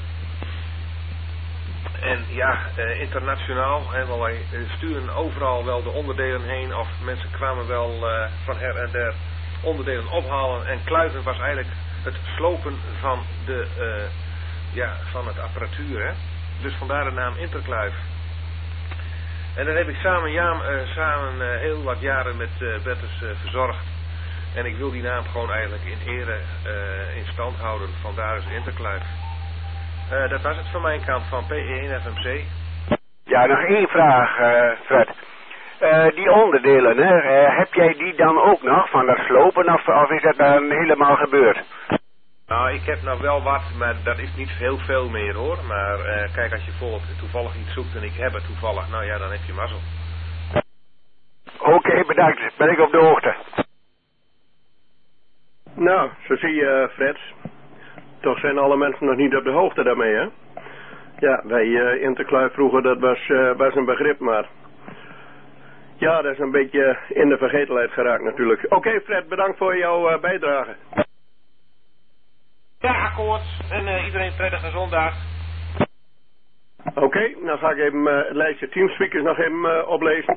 En ja, uh, internationaal. Hè, wel, wij sturen overal wel de onderdelen heen. Of mensen kwamen wel uh, van her en der onderdelen ophalen. En kluiven was eigenlijk het slopen van, de, uh, ja, van het apparatuur. Hè. Dus vandaar de naam Interkluif. En dat heb ik samen, ja, uh, samen uh, heel wat jaren met uh, Bertus uh, verzorgd. En ik wil die naam gewoon eigenlijk in ere uh, in stand houden. Vandaar is Interkluif. Uh, dat was het van mijn kant van P E één F M C. Ja, nog één vraag, uh, Fred. Uh, die onderdelen, hè, uh, heb jij die dan ook nog van dat slopen of, of is dat dan helemaal gebeurd? Nou, ik heb nog wel wat, maar dat is niet heel veel meer hoor. Maar uh, kijk, als je bijvoorbeeld toevallig iets zoekt en ik heb het toevallig, nou ja, dan heb je mazzel. Oké, okay, bedankt. Ben ik op de hoogte. Nou, zo zie je, Fred. Toch zijn alle mensen nog niet op de hoogte daarmee, hè? Ja, wij uh, Interkluif vroeger, dat was, uh, was een begrip, maar... Ja, dat is een beetje in de vergetelheid geraakt natuurlijk. Oké, okay, Fred, bedankt voor jouw uh, bijdrage. Ja, akkoord. En uh, iedereen prettige zondag. Oké, okay, dan ga ik even uh, het lijstje teamspeakers nog even uh, oplezen.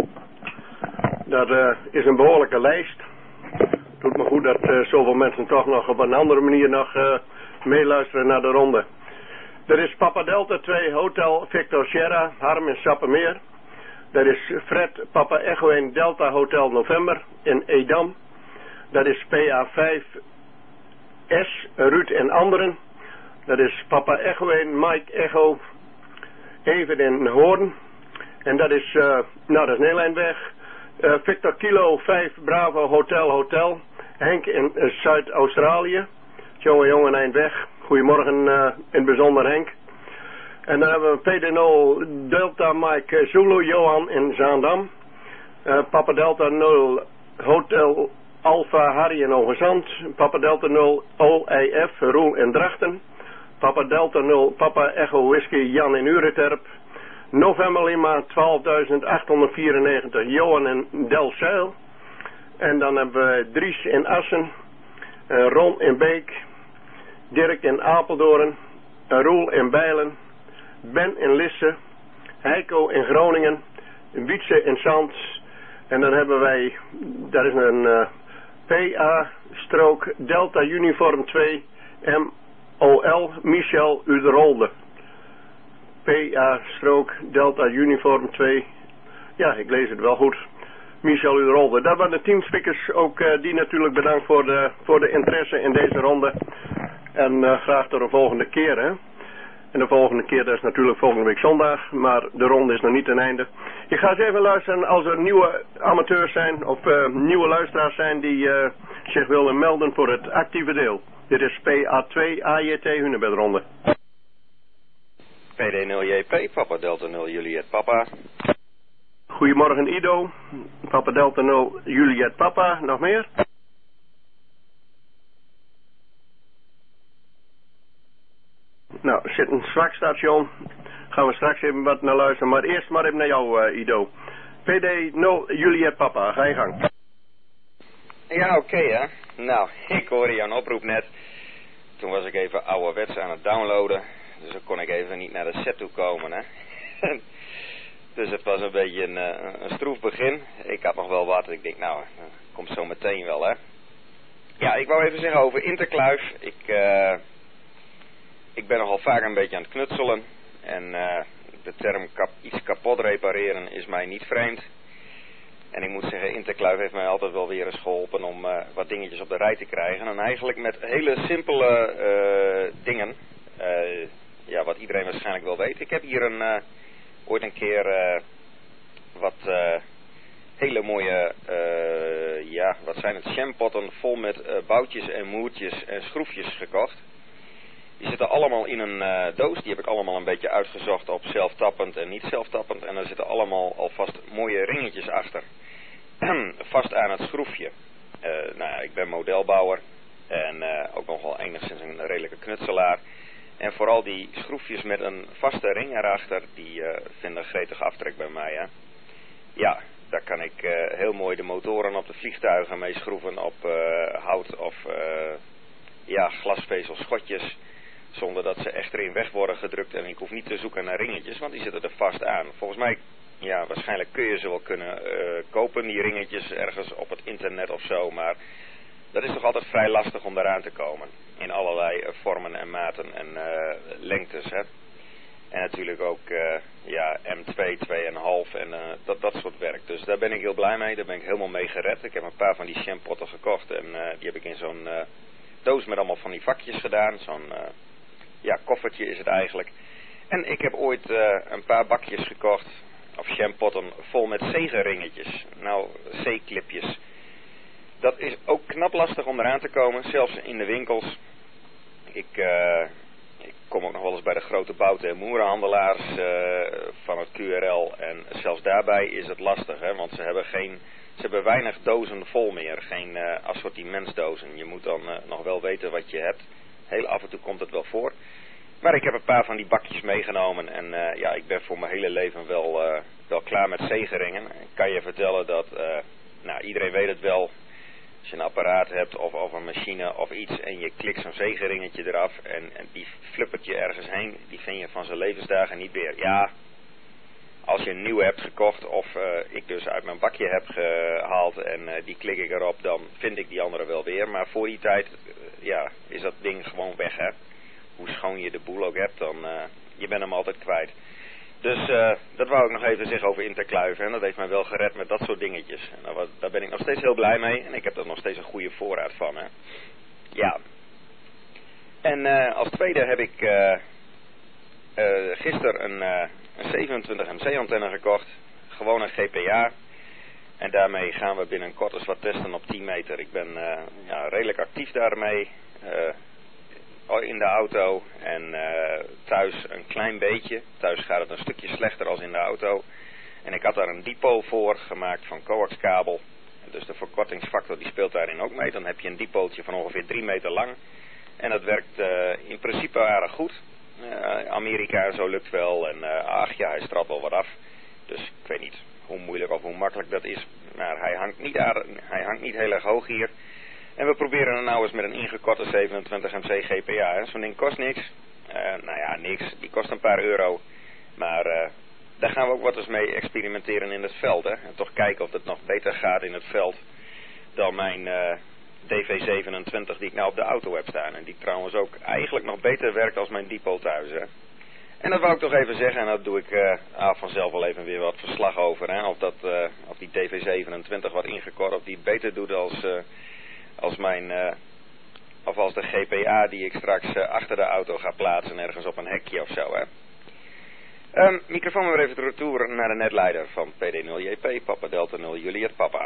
Dat uh, is een behoorlijke lijst. Doet me goed dat uh, zoveel mensen toch nog op een andere manier nog uh, meeluisteren naar de ronde. Er is Papa Delta twee Hotel Victor Sierra, Harm in Sappemeer. Dat is Fred Papa Echo één Delta Hotel November in Edam. Dat is P A vijf S Ruud en anderen. Dat is Papa Echo één Mike Echo even in Hoorn. En dat is, uh, nou dat is Nederlandweg. Uh, Victor Kilo vijf Bravo Hotel Hotel. Henk in uh, Zuid-Australië. Jonge jongen eindweg. Goedemorgen uh, in het bijzonder Henk. En dan hebben we P D nul Delta Mike Zulu Johan in Zaandam. Uh, Papa Delta nul Hotel Alpha Harry in Hoogezand. Papa Delta nul O I F Roel in Drachten. Papa Delta nul Papa Echo Whisky Jan in Ureterp. November Lima twaalfduizend achthonderdvierennegentig Johan in Delzeil. En dan hebben we Dries in Assen. Uh, Ron in Beek. Dirk in Apeldoorn. Uh, Roel in Bijlen. Ben in Lisse. Heiko in Groningen. Wietse in Zand. En dan hebben wij, dat is een uh, P A strook Delta Uniform twee M O L Michel Uderolde. P A strook Delta Uniform twee. Ja, ik lees het wel goed. Michel Uderolde. Dat waren de teamspeakers. Ook uh, die natuurlijk bedankt voor de, voor de interesse in deze ronde. En uh, graag tot de volgende keer, hè. En de volgende keer, dat is natuurlijk volgende week zondag. Maar de ronde is nog niet ten einde. Ik ga eens even luisteren als er nieuwe amateurs zijn. Of uh, nieuwe luisteraars zijn die uh, zich willen melden voor het actieve deel. Dit is P A twee A J T Hunebedronde. P D nul J P, Papa Delta nul Juliet Papa. Goedemorgen Ido. Papa Delta nul Juliet Papa. Nog meer? Nou, zit een zwak station. Gaan we straks even wat naar luisteren. Maar eerst maar even naar jou, uh, Ido. P D nul Juliet Papa, ga je gang. Ja, oké okay, hè. Nou, ik hoorde jouw oproep net. Toen was ik even ouderwets aan het downloaden. Dus dan kon ik even niet naar de set toe komen, hè. Dus het was een beetje een, een stroef begin. Ik had nog wel wat. Ik denk, nou, komt zo meteen wel, hè. Ja, ik wou even zeggen over Interkluif. Ik... Uh, Ik ben nogal vaak een beetje aan het knutselen. En uh, de term kap, iets kapot repareren is mij niet vreemd. En ik moet zeggen, Interkluif heeft mij altijd wel weer eens geholpen om uh, wat dingetjes op de rij te krijgen. En eigenlijk met hele simpele uh, dingen. Uh, ja, wat iedereen waarschijnlijk wel weet. Ik heb hier een, uh, ooit een keer uh, wat uh, hele mooie, uh, ja, wat zijn het, jampotten vol met uh, boutjes en moertjes en schroefjes gekocht. Die zitten allemaal in een uh, doos. Die heb ik allemaal een beetje uitgezocht op zelftappend en niet zelftappend. En daar zitten allemaal alvast mooie ringetjes achter. Vast aan het schroefje. Uh, nou ja, ik ben modelbouwer. En uh, ook nog wel enigszins een redelijke knutselaar. En vooral die schroefjes met een vaste ring erachter. Die uh, vinden gretig aftrek bij mij. Hè? Ja, daar kan ik uh, heel mooi de motoren op de vliegtuigen mee schroeven. Op uh, hout of uh, ja, glasvezelschotjes. Zonder dat ze echt erin weg worden gedrukt. En ik hoef niet te zoeken naar ringetjes, want die zitten er vast aan. Volgens mij, ja, waarschijnlijk kun je ze wel kunnen uh, kopen, die ringetjes, ergens op het internet of zo. Maar dat is toch altijd vrij lastig om daaraan te komen. In allerlei uh, vormen en maten en uh, lengtes, hè. En natuurlijk ook, uh, ja, M twee, twee komma vijf en uh, dat, dat soort werk. Dus daar ben ik heel blij mee. Daar ben ik helemaal mee gered. Ik heb een paar van die jampotten gekocht. En uh, die heb ik in zo'n uh, doos met allemaal van die vakjes gedaan. Zo'n... Uh, Ja, koffertje is het eigenlijk. En ik heb ooit uh, een paar bakjes gekocht, of jampotten, vol met zegenringetjes. Nou, zeeklipjes. Dat is ook knap lastig om eraan te komen, zelfs in de winkels. Ik, uh, ik kom ook nog wel eens bij de grote bouten- en moerenhandelaars uh, van het Q R L. En zelfs daarbij is het lastig, hè, want ze hebben, geen, ze hebben weinig dozen vol meer. Geen uh, assortimentsdozen. Je moet dan uh, nog wel weten wat je hebt. Heel af en toe komt het wel voor. Maar ik heb een paar van die bakjes meegenomen. En uh, ja, ik ben voor mijn hele leven wel, uh, wel klaar met zegenringen. Ik kan je vertellen dat, uh, nou, iedereen weet het wel. Als je een apparaat hebt of, of een machine of iets en je klikt zo'n zegenringetje eraf en, en die flippert je ergens heen, die vind je van zijn levensdagen niet meer. Ja, als je een nieuwe hebt gekocht of uh, ik dus uit mijn bakje heb gehaald en uh, die klik ik erop, dan vind ik die andere wel weer. Maar voor die tijd, uh, ja, is dat ding gewoon weg, hè. Hoe schoon je de boel ook hebt, dan, uh, je bent hem altijd kwijt. Dus uh, dat wou ik nog even zeggen over Interkluiven. En dat heeft mij wel gered met dat soort dingetjes. En daar, daar ben ik nog steeds heel blij mee. En ik heb er nog steeds een goede voorraad van. Hè. Ja. En uh, als tweede heb ik uh, uh, gisteren een, uh, een zevenentwintig M C antenne gekocht. Gewoon een G P A. En daarmee gaan we binnenkort eens wat testen op tien meter. Ik ben uh, ja, redelijk actief daarmee. Uh, in de auto en uh, thuis een klein beetje. Thuis gaat het een stukje slechter als in de auto. En ik had daar een dipole voor gemaakt van coaxkabel. Dus de verkortingsfactor die speelt daarin ook mee. Dan heb je een dipooltje van ongeveer drie meter lang. En dat werkt uh, in principe aardig goed. Uh, Amerika en zo lukt wel. En uh, ach ja, hij straalt wel wat af. Dus ik weet niet hoe moeilijk of hoe makkelijk dat is. Maar hij hangt niet, aardig, hij hangt niet heel erg hoog hier. En we proberen er nou eens met een ingekorte zevenentwintig M C G P A. Zo'n ding kost niks. Uh, nou ja, niks. Die kost een paar euro. Maar uh, daar gaan we ook wat eens mee experimenteren in het veld. Hè? En toch kijken of het nog beter gaat in het veld dan mijn uh, D V zevenentwintig die ik nou op de auto heb staan. En die trouwens ook eigenlijk nog beter werkt als mijn dipole thuis. Hè? En dat wou ik toch even zeggen. En dat doe ik uh, ah, vanzelf wel even weer wat verslag over. Hè? Of, dat, uh, of die D V zevenentwintig wat ingekort, of die het beter doet als... Uh, Als mijn, uh, of als de G P A die ik straks uh, achter de auto ga plaatsen ergens op een hekje of zo, hè. Um, microfoon weer even de retour naar de netleider van P D nul J P, Papa Delta nul Juliet Papa.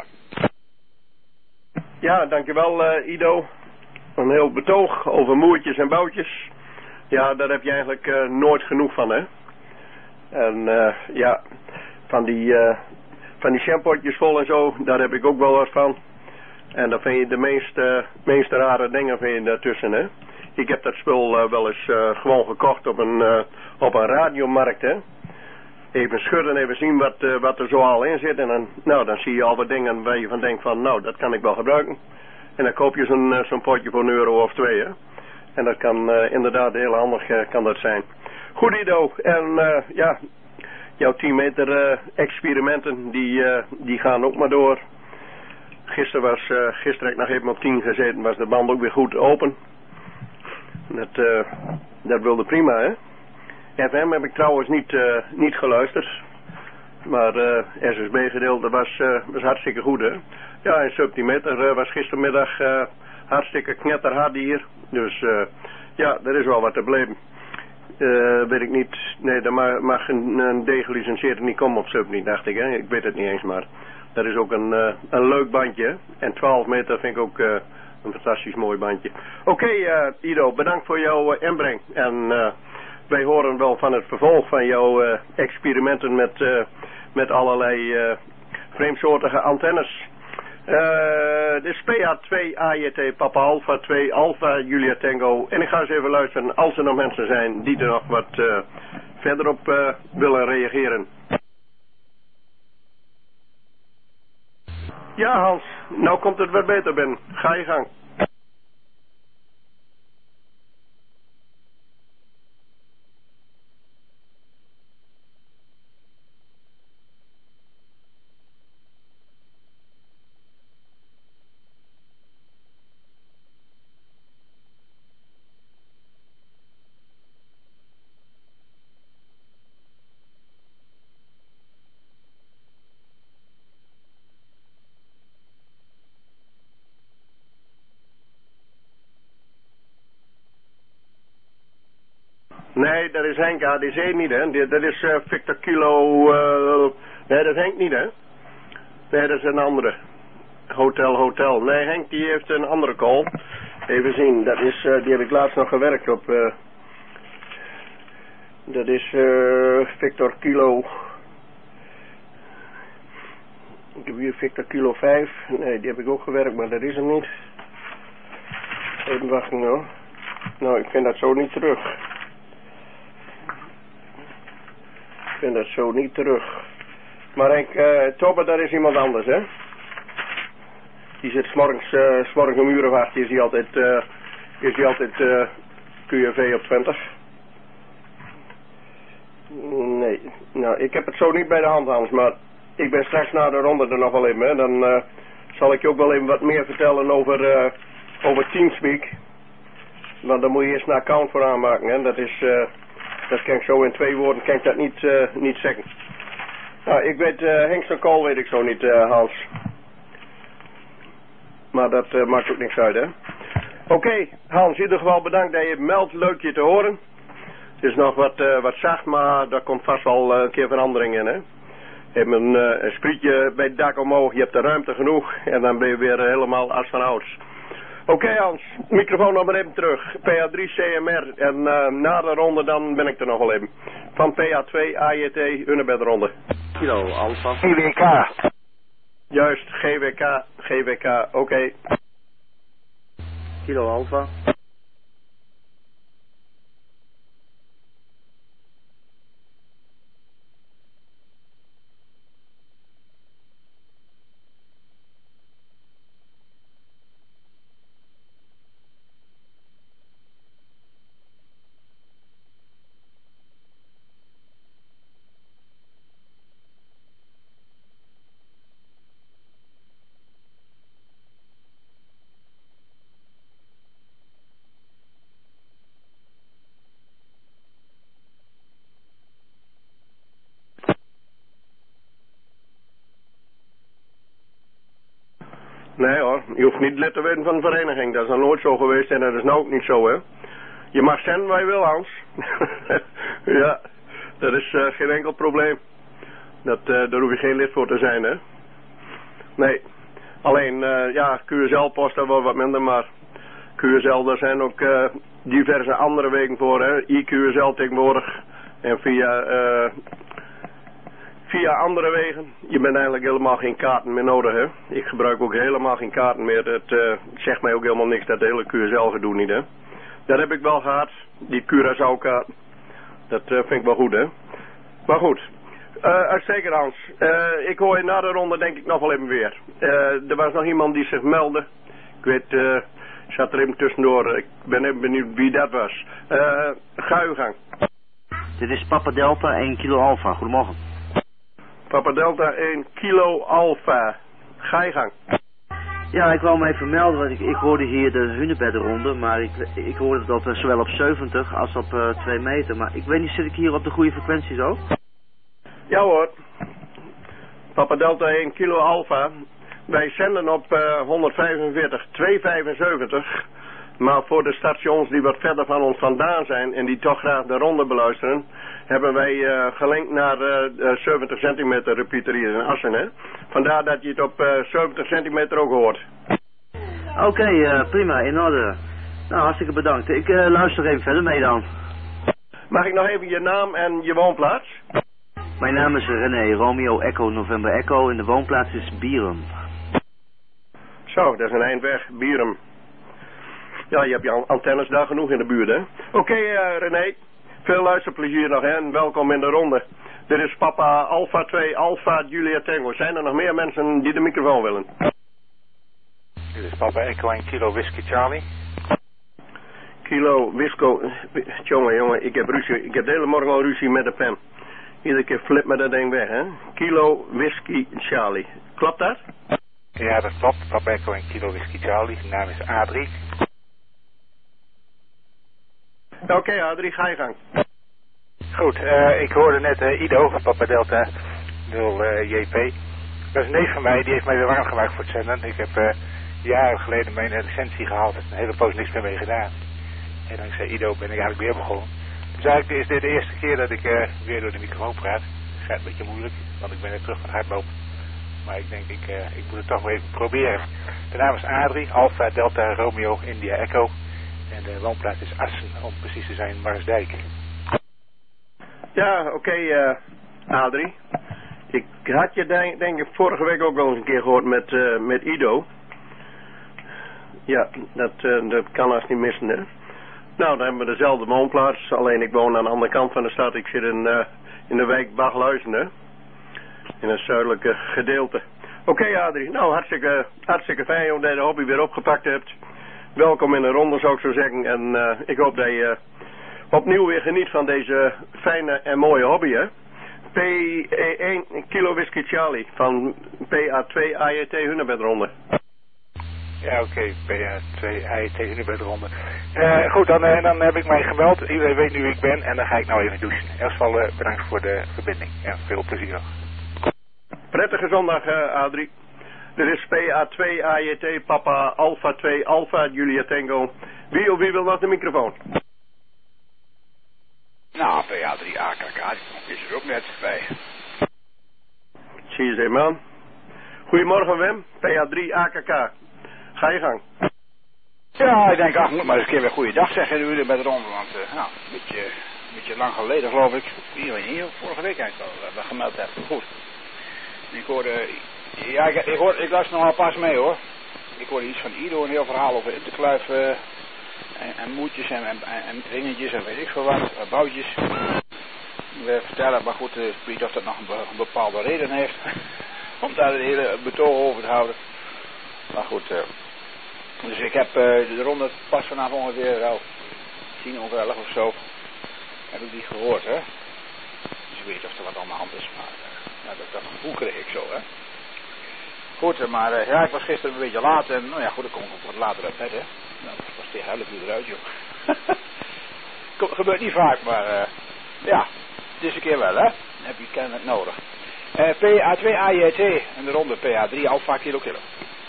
Ja, dankjewel uh, Ido. Een heel betoog over moertjes en boutjes. Ja, daar heb je eigenlijk uh, nooit genoeg van, hè. En uh, ja, van die, uh, van die shampootjes vol en zo, daar heb ik ook wel wat van. En dan vind je de meeste, meeste rare dingen vind je daartussen, hè. Ik heb dat spul uh, wel eens uh, gewoon gekocht op een, uh, op een radiomarkt, hè. Even schudden, even zien wat, uh, wat er zo al in zit. En dan, nou, dan zie je al wat dingen waar je van denkt van, nou, dat kan ik wel gebruiken. En dan koop je zo'n uh, zo'n potje voor een euro of twee, hè. En dat kan uh, inderdaad heel handig uh, kan dat zijn. Goed, Ido. En uh, ja, jouw tien meter uh, experimenten, die, uh, die gaan ook maar door. Gisteren was, uh, gisteren heb ik nog even op tien gezeten, was de band ook weer goed open. Dat, uh, dat wilde prima, hè. F M heb ik trouwens niet, uh, niet geluisterd. Maar uh, S S B-gedeelte was, uh, was hartstikke goed, hè. Ja, en subtimeter uh, was gistermiddag uh, hartstikke knetterhard hier. Dus uh, ja, er is wel wat te beleven. Uh, weet ik niet. Nee, dan mag, mag een, een degelicenseerde niet komen op sub niet, dacht ik. Hè? Ik weet het niet eens, maar dat is ook een, uh, een leuk bandje. En twaalf meter vind ik ook uh, een fantastisch mooi bandje. Oké, okay, uh, Ido, bedankt voor jouw uh, inbreng. En uh, wij horen wel van het vervolg van jouw uh, experimenten met, uh, met allerlei uh, vreemdsoortige antennes. Uh, dit is P A twee A J T Papa Alpha twee Alpha Julia Tango. En ik ga eens even luisteren als er nog mensen zijn die er nog wat uh, verder op uh, willen reageren. Ja Hans, nou komt het wat beter Ben. Ga je gang. Nee, dat is Henk A D C niet, hè. Dat is uh, Victor Kilo... Uh, nee, dat is Henk niet, hè. Nee, dat is een andere. Hotel, hotel. Nee, Henk die heeft een andere call. Even zien, dat is... Uh, die heb ik laatst nog gewerkt op... Uh, dat is uh, Victor Kilo... Ik heb hier Victor Kilo vijf. Nee, die heb ik ook gewerkt, maar dat is hem niet. Even wachten, hoor. Nou, ik vind dat zo niet terug. Ik vind dat zo niet terug. Maar ik, uh, Tobbe, dat is iemand anders, hè. Die zit s'morgens, uh, s'morgens om uur of acht, is hij altijd, uh, is hij altijd uh, Q R V op twintig. Nee, nou, ik heb het zo niet bij de hand, Hans, maar ik ben straks na de ronde er nog wel in, hè. Dan uh, zal ik je ook wel even wat meer vertellen over, uh, over Teamspeak. Want dan moet je eerst een account voor aanmaken, hè. Dat is... Uh, Dat kan ik zo in twee woorden, kan ik dat niet, uh, niet zeggen. Nou, ik weet, uh, Hengst Kool weet ik zo niet, uh, Hans. Maar dat uh, maakt ook niks uit, hè. Oké, okay, Hans, in ieder geval bedankt dat je meldt. Leuk je te horen. Het is nog wat, uh, wat zacht, maar daar komt vast wel uh, een keer verandering in, hè. Je hebt een, uh, een sprietje bij het dak omhoog, je hebt de ruimte genoeg. En dan ben je weer uh, helemaal als van ouds. Oké okay, Hans, microfoon nog maar even terug. P A drie C M R en uh, na de ronde dan ben ik er nog wel even. Van P A twee A J T, Unnebed ronde. Kilo Alpha. G W K. Juist, G W K, G W K, oké. Okay. Kilo Alpha. Nee hoor, je hoeft niet lid te worden van de vereniging. Dat is nog nooit zo geweest en dat is nou ook niet zo, hè. Je mag zenden waar je wil, Hans. Ja, dat is uh, geen enkel probleem. Dat, uh, daar hoef je geen lid voor te zijn, hè. Nee, alleen, uh, ja, Q S L-post daar wel wat minder, maar Q S L, daar zijn ook uh, diverse andere wegen voor, hè. I Q S L tegenwoordig en via... Uh, Via andere wegen. Je bent eigenlijk helemaal geen kaarten meer nodig, hè. Ik gebruik ook helemaal geen kaarten meer. Het uh, zegt mij ook helemaal niks, dat hele Q S L-gedoe niet, hè. Dat heb ik wel gehad. Die Curaçao-kaart. Dat uh, vind ik wel goed, hè. Maar goed. Uh, uitstekend, Hans. Uh, ik hoor je na de ronde denk ik nog wel even weer. Uh, er was nog iemand die zich meldde. Ik weet, uh, ik zat er even tussendoor. Ik ben even benieuwd wie dat was. Uh, ga uw gang. Dit is Papa Delta één Kilo Alpha. Goedemorgen. Papa Delta één Kilo Alpha. Ga je gang. Ja, ik wou me even melden, want ik, ik hoorde hier de hunebeddenronde, maar ik, ik hoorde dat uh, zowel op zeventig als op uh, twee meter. Maar ik weet niet, zit ik hier op de goede frequentie zo? Ja hoor. Papa Delta één Kilo Alpha. Wij zenden op uh, honderdvijfenveertig tweehonderdvijfenzeventig Maar voor de stations die wat verder van ons vandaan zijn en die toch graag de ronde beluisteren, hebben wij uh, gelinkt naar uh, zeventig centimeter repeater hier in Assen. Hè? Vandaar dat je het op uh, zeventig centimeter ook hoort. Oké, okay, uh, prima, in orde. Nou, hartstikke bedankt. Ik uh, luister even verder mee dan. Mag ik nog even je naam en je woonplaats? Mijn naam is René, Romeo Echo November Echo en de woonplaats is Bierum. Zo, dat is een eindweg, Bierum. Ja, je hebt je antennes daar genoeg in de buurt, hè? Oké, okay, uh, René. Veel luisterplezier nog, hè? En welkom in de ronde. Dit is papa Alpha twee Alpha Julia Tango. Zijn er nog meer mensen die de microfoon willen? Dit is papa Echo en Kilo Whisky Charlie. Kilo Wisco. Jongen, jongen, ik heb ruzie. Ik heb de hele morgen al ruzie met de pen. Iedere keer flip me dat ding weg, hè? Kilo Whisky Charlie. Klopt dat? Ja, dat klopt. Papa Echo en Kilo Whisky Charlie. Zijn naam is Adrie. Oké, okay, Adrie, ga je gang. Goed, uh, ik hoorde net uh, Ido van Papa Delta nul J P. Dat is een neef van mij, die heeft mij weer warm gemaakt voor het zenden. Ik heb uh, jaren geleden mijn uh, licentie gehaald en een hele poos niks meer mee gedaan. En dankzij Ido ben ik eigenlijk weer begonnen. Dus eigenlijk is dit de eerste keer dat ik uh, weer door de microfoon praat. Het gaat een beetje moeilijk, want ik ben net terug van hardlopen. Maar ik denk, ik, uh, ik moet het toch maar even proberen. De naam is Adrie, Alpha Delta Romeo India Echo. En de woonplaats is Assen, om precies te zijn, Marsdijk. Ja, oké, okay, uh, Adrie. Ik had je denk, denk ik vorige week ook wel eens een keer gehoord met, uh, met Ido. Ja, dat, uh, dat kan als niet missen, hè. Nou, dan hebben we dezelfde woonplaats. Alleen ik woon aan de andere kant van de stad. Ik zit in, uh, in de wijk Bagluizen, hè. In het zuidelijke gedeelte. Oké, okay, Adrie. Nou, hartstikke, hartstikke fijn omdat je de hobby weer opgepakt hebt. Welkom in de ronde, zou ik zo zeggen. En uh, ik hoop dat je uh, opnieuw weer geniet van deze fijne en mooie hobby, hè. P één Kilo Whisky Charlie van P A twee A J T Hunebedronde. Ja, oké, okay. P A twee A J T Hunebedronde. Uh, goed, dan, uh, dan heb ik mij gemeld. Iedereen weet nu wie ik ben en dan ga ik nou even douchen. In ieder geval uh, bedankt voor de verbinding en veel plezier nog. Prettige zondag, uh, Adrie. Dit is P A twee A J T Papa Alpha twee Alpha Julia Tango. Wie of wie wil nog de microfoon? Nou, P A drie A K K is er ook net bij. Zie je ze, man. Goedemorgen, Wim. P A drie A K K. Ga je gang. Ja, ik denk, ach, moet maar eens een keer weer goeiedag zeggen nu met de ronde, want uh, nou, een beetje, een beetje lang geleden geloof ik. Hier, hier, vorige week eigenlijk al, dat we gemeld hebben. Goed. Ik hoorde, ja, ik, ik, hoor, ik luister nog wel pas mee hoor. Ik hoorde iets van Ido, een heel verhaal over interkluif uh, en, en moedjes en, en, en ringetjes en weet ik veel wat, uh, boutjes. We vertellen, maar goed, uh, ik weet niet of dat nog een, be, een bepaalde reden heeft om daar een hele betoog over te houden. Maar goed, uh, dus ik heb uh, de ronde pas vanaf ongeveer wel tien over elf of zo, heb ik die gehoord, hè. Dus ik weet of er wat aan de hand is, maar uh, ja, dat, dat gevoel kreeg ik zo, hè. Goed, uh, maar uh, ja, ik was gisteren een beetje laat en, nou ja, goed, dan kom ik ook wat later uit bed, hè. Nou, dat was tegen elf uur eruit, joh. Gebeurt niet vaak, maar uh, ja, het is een keer wel, hè. Dan heb je kennelijk nodig. Uh, P A twee A J T en de ronde P A drie Alpha Kilo Kilo.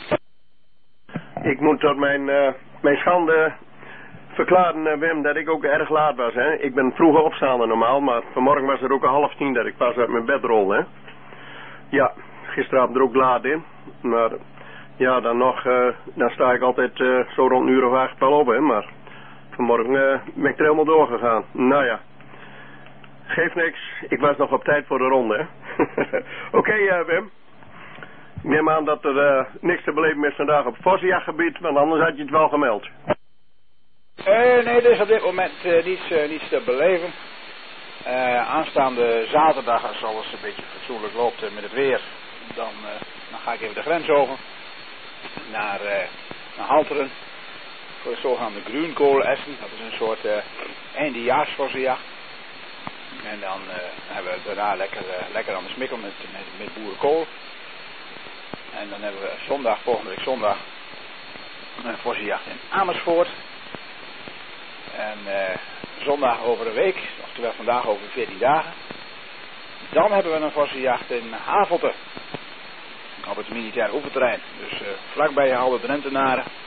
Ik moet tot mijn, uh, mijn schande verklaren, uh, Wim, dat ik ook erg laat was. Hè. Ik ben vroeger opstaande normaal, maar vanmorgen was het ook een half tien dat ik pas uit mijn bed rolde. Hè. Ja, gisteravond er ook laat in. Maar ja, dan nog, uh, dan sta ik altijd uh, zo rond een uur of acht wel op. Hè. Maar vanmorgen uh, ben ik er helemaal doorgegaan. Nou ja, geeft niks. Ik was nog op tijd voor de ronde. Oké, okay, uh, Wim. Ik neem aan dat er uh, niks te beleven is vandaag op Vossenjachtgebied, want anders had je het wel gemeld. Uh, nee, er is op dit moment uh, niets, uh, niets te beleven. Uh, aanstaande zaterdag, als alles een beetje fatsoenlijk loopt uh, met het weer, dan, uh, dan ga ik even de grens over naar, uh, naar Halteren voor de zogenaamde groenkolessen. Dat is een soort uh, eindejaarsvossenjacht. En dan uh, hebben we daarna lekker, uh, lekker aan de smikkel met, met, met boerenkool. En dan hebben we zondag, volgende week zondag, een vossenjacht in Amersfoort. En uh, zondag over een week, oftewel vandaag over veertien dagen. Dan hebben we een vossenjacht in Havelte. Op het militair oefenterrein. Dus uh, vlakbij Halde Drentenaren.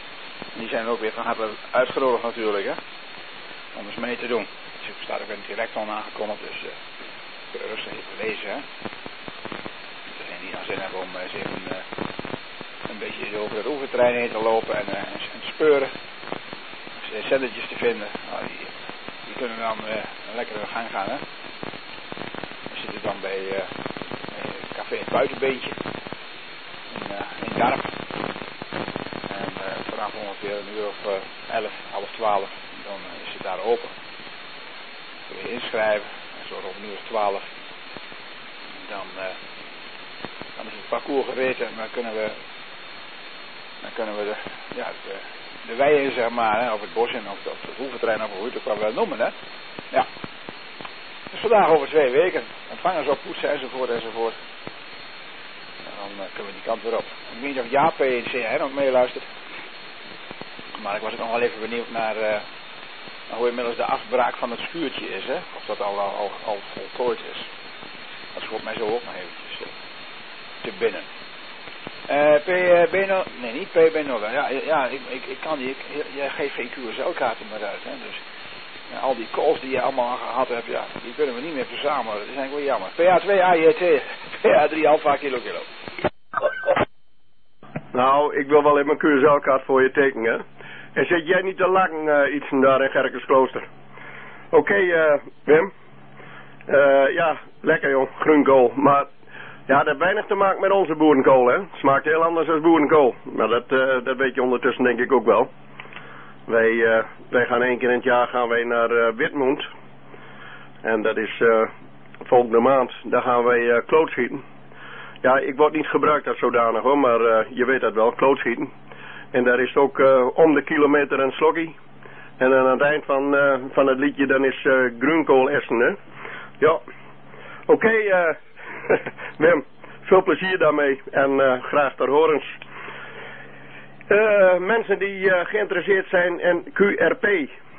Die zijn ook weer van harte uitgenodigd natuurlijk, hè. Om eens mee te doen. Dus ik sta er weer direct al aangekondigd, dus uh, kun je rustig even lezen, hè. Degene die dan zin hebben om uh, eens even uh, een beetje over het oefenterrein heen te lopen en, uh, en, en te speuren. Dus, uh, zendertjes te vinden. Nou, die, die kunnen dan uh, een lekkere gang gaan, hè. We zitten dan bij, uh, bij het café Het Buitenbeentje. In, uh, in Darp. En uh, vanaf ongeveer een uur of uh, elf, half twaalf, dan uh, is het daar open. Kun je inschrijven, en zo rond een uur of twaalf. Dan, uh, dan is het parcours gereden en dan kunnen we, dan kunnen we de, ja, de, de wei in, zeg maar, hè, of het bos in, of het, het oefenterrein, of hoe je het ook wel noemen, hè. Ja. Dus vandaag over twee weken, ontvangers op poetsen enzovoort enzovoort. Dan uh, kunnen we die kant weer op. Ik weet niet of Jaap in C R nog meeluistert. Maar ik was ook nog wel even benieuwd naar, uh, naar hoe inmiddels de afbraak van het schuurtje is. Hè? Of dat al, al, al voltooid is. Dat schoot mij zo ook nog eventjes uh, te binnen. Uh, P B nul, nee niet P B nul. Ja, ja ik, ik, ik kan die. Ik, jij geeft geen Q S L-kaarten meer uit. Hè? Dus ja, al die calls die je allemaal gehad hebt, ja, die kunnen we niet meer verzamelen. Dat is eigenlijk wel jammer. P A twee A J T, P A drie Alpha Kilo Kilo. Nou, ik wil wel even mijn Q S L-kaart voor je tekenen. En zit jij niet te lang uh, iets daar in Gerkensklooster? Oké, okay, uh, Wim. Uh, ja, lekker joh, groenkool. Maar ja, dat heeft weinig te maken met onze boerenkool, hè. Smaakt heel anders dan boerenkool. Maar dat, uh, dat weet je ondertussen denk ik ook wel. Wij, uh, wij gaan één keer in het jaar gaan wij naar uh, Witmoed. En dat is uh, volgende maand. Daar gaan wij uh, klootschieten. Ja, ik word niet gebruikt als zodanig hoor, maar uh, je weet dat wel, klootschieten. En daar is ook uh, om de kilometer een slokkie. En dan aan het eind van, uh, van het liedje dan is uh, groenkool essen, hè. Ja. Oké, okay, uh, Wim, veel plezier daarmee en uh, graag ter horens. Uh, mensen die uh, geïnteresseerd zijn in Q R P.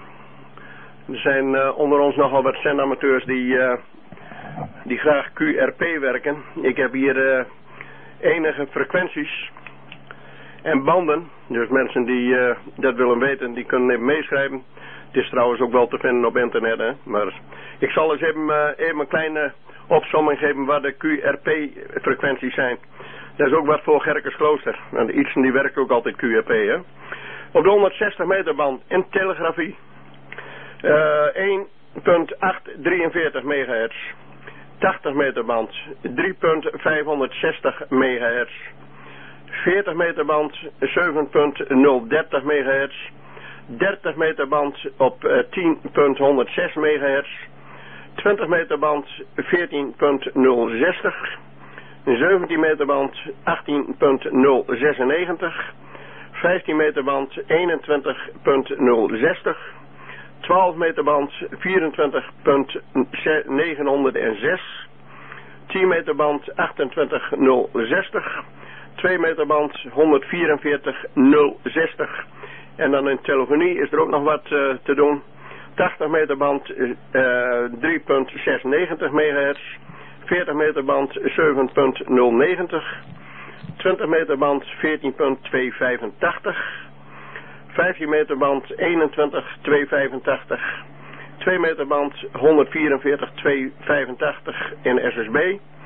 Er zijn uh, onder ons nogal wat zendamateurs die, uh, die graag Q R P werken. Ik heb hier uh, enige frequenties en banden. Dus mensen die uh, dat willen weten, die kunnen even meeschrijven. Het is trouwens ook wel te vinden op internet, hè. Maar ik zal eens even, uh, even een kleine opsomming geven wat de Q R P frequenties zijn. Dat is ook wat voor Gerkensklooster. En de Ietsen die werkt ook altijd Q R P, hè. Op de honderdzestig meter band in telegrafie. Uh, één komma achthonderddrieënveertig megahertz. tachtig meter band drie komma vijfhonderdzestig megahertz. veertig meter band zeven komma nul dertig megahertz. dertig meter band op uh, tien komma honderdzes megahertz. twintig meter band veertien komma nul zestig. zeventien meter band achttien komma nul zesennegentig. vijftien meter band eenentwintig komma nul zestig. twaalf meter band vierentwintig komma negenhonderdzes. tien meter band achtentwintig komma nul zestig. twee meter band honderdvierenveertig komma nul zestig. En dan in telefonie is er ook nog wat uh, te doen. tachtig meter band uh, drie komma zesennegentig megahertz. veertig meter band zeven komma nul negentig. twintig meter band veertien komma tweehonderdvijfentachtig. vijftien meter band eenentwintig komma tweehonderdvijfentachtig. twee meter band honderdvierenveertig komma tweehonderdvijfentachtig in S S B.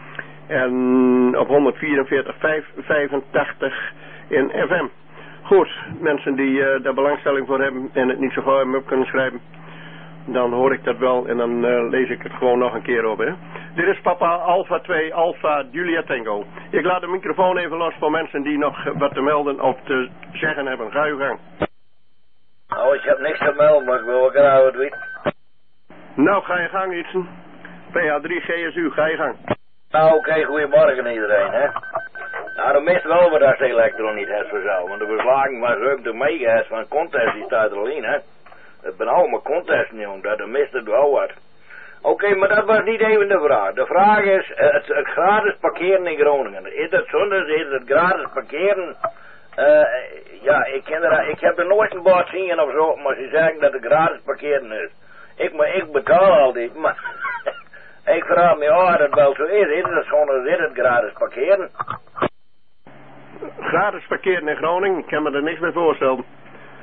En op honderdvierenveertig komma vijfentachtig in F M. Goed, mensen die uh, daar belangstelling voor hebben en het niet zo gauw hebben op kunnen schrijven, dan hoor ik dat wel en dan uh, lees ik het gewoon nog een keer op. Hè. Dit is Papa Alpha twee Alpha Julia Tango. Ik laat de microfoon even los voor mensen die nog wat te melden of te zeggen hebben. Ga uw gang. Nou, ik heb niks te melden, maar ik wil wel graag wat weten. Nou, ga je gang, Ietsen. P H drie G S U, ga je gang. Nou, oké, okay, goedemorgen iedereen, hè. Nou, de mist wel wat als de elektron niet heeft voor zo, want de verslaging van zeventig megahertz van contest die staat er alleen, hè. Het ben allemaal contest, jongen, dat de mist het wel wat. Oké, okay, maar dat was niet even de vraag. De vraag is, het, het gratis parkeren in Groningen. Is het zondag, is het gratis parkeren? Uh, ja, ik, ken er, ik heb er nooit een bord zien of zo, maar ze zeggen dat het gratis parkeren is. Ik, maar ik betaal al dit, maar ik vraag me af dat het wel zo is. Is het gewoon, is het gratis parkeren? Gratis parkeren in Groningen, ik kan me er niks bij voorstellen.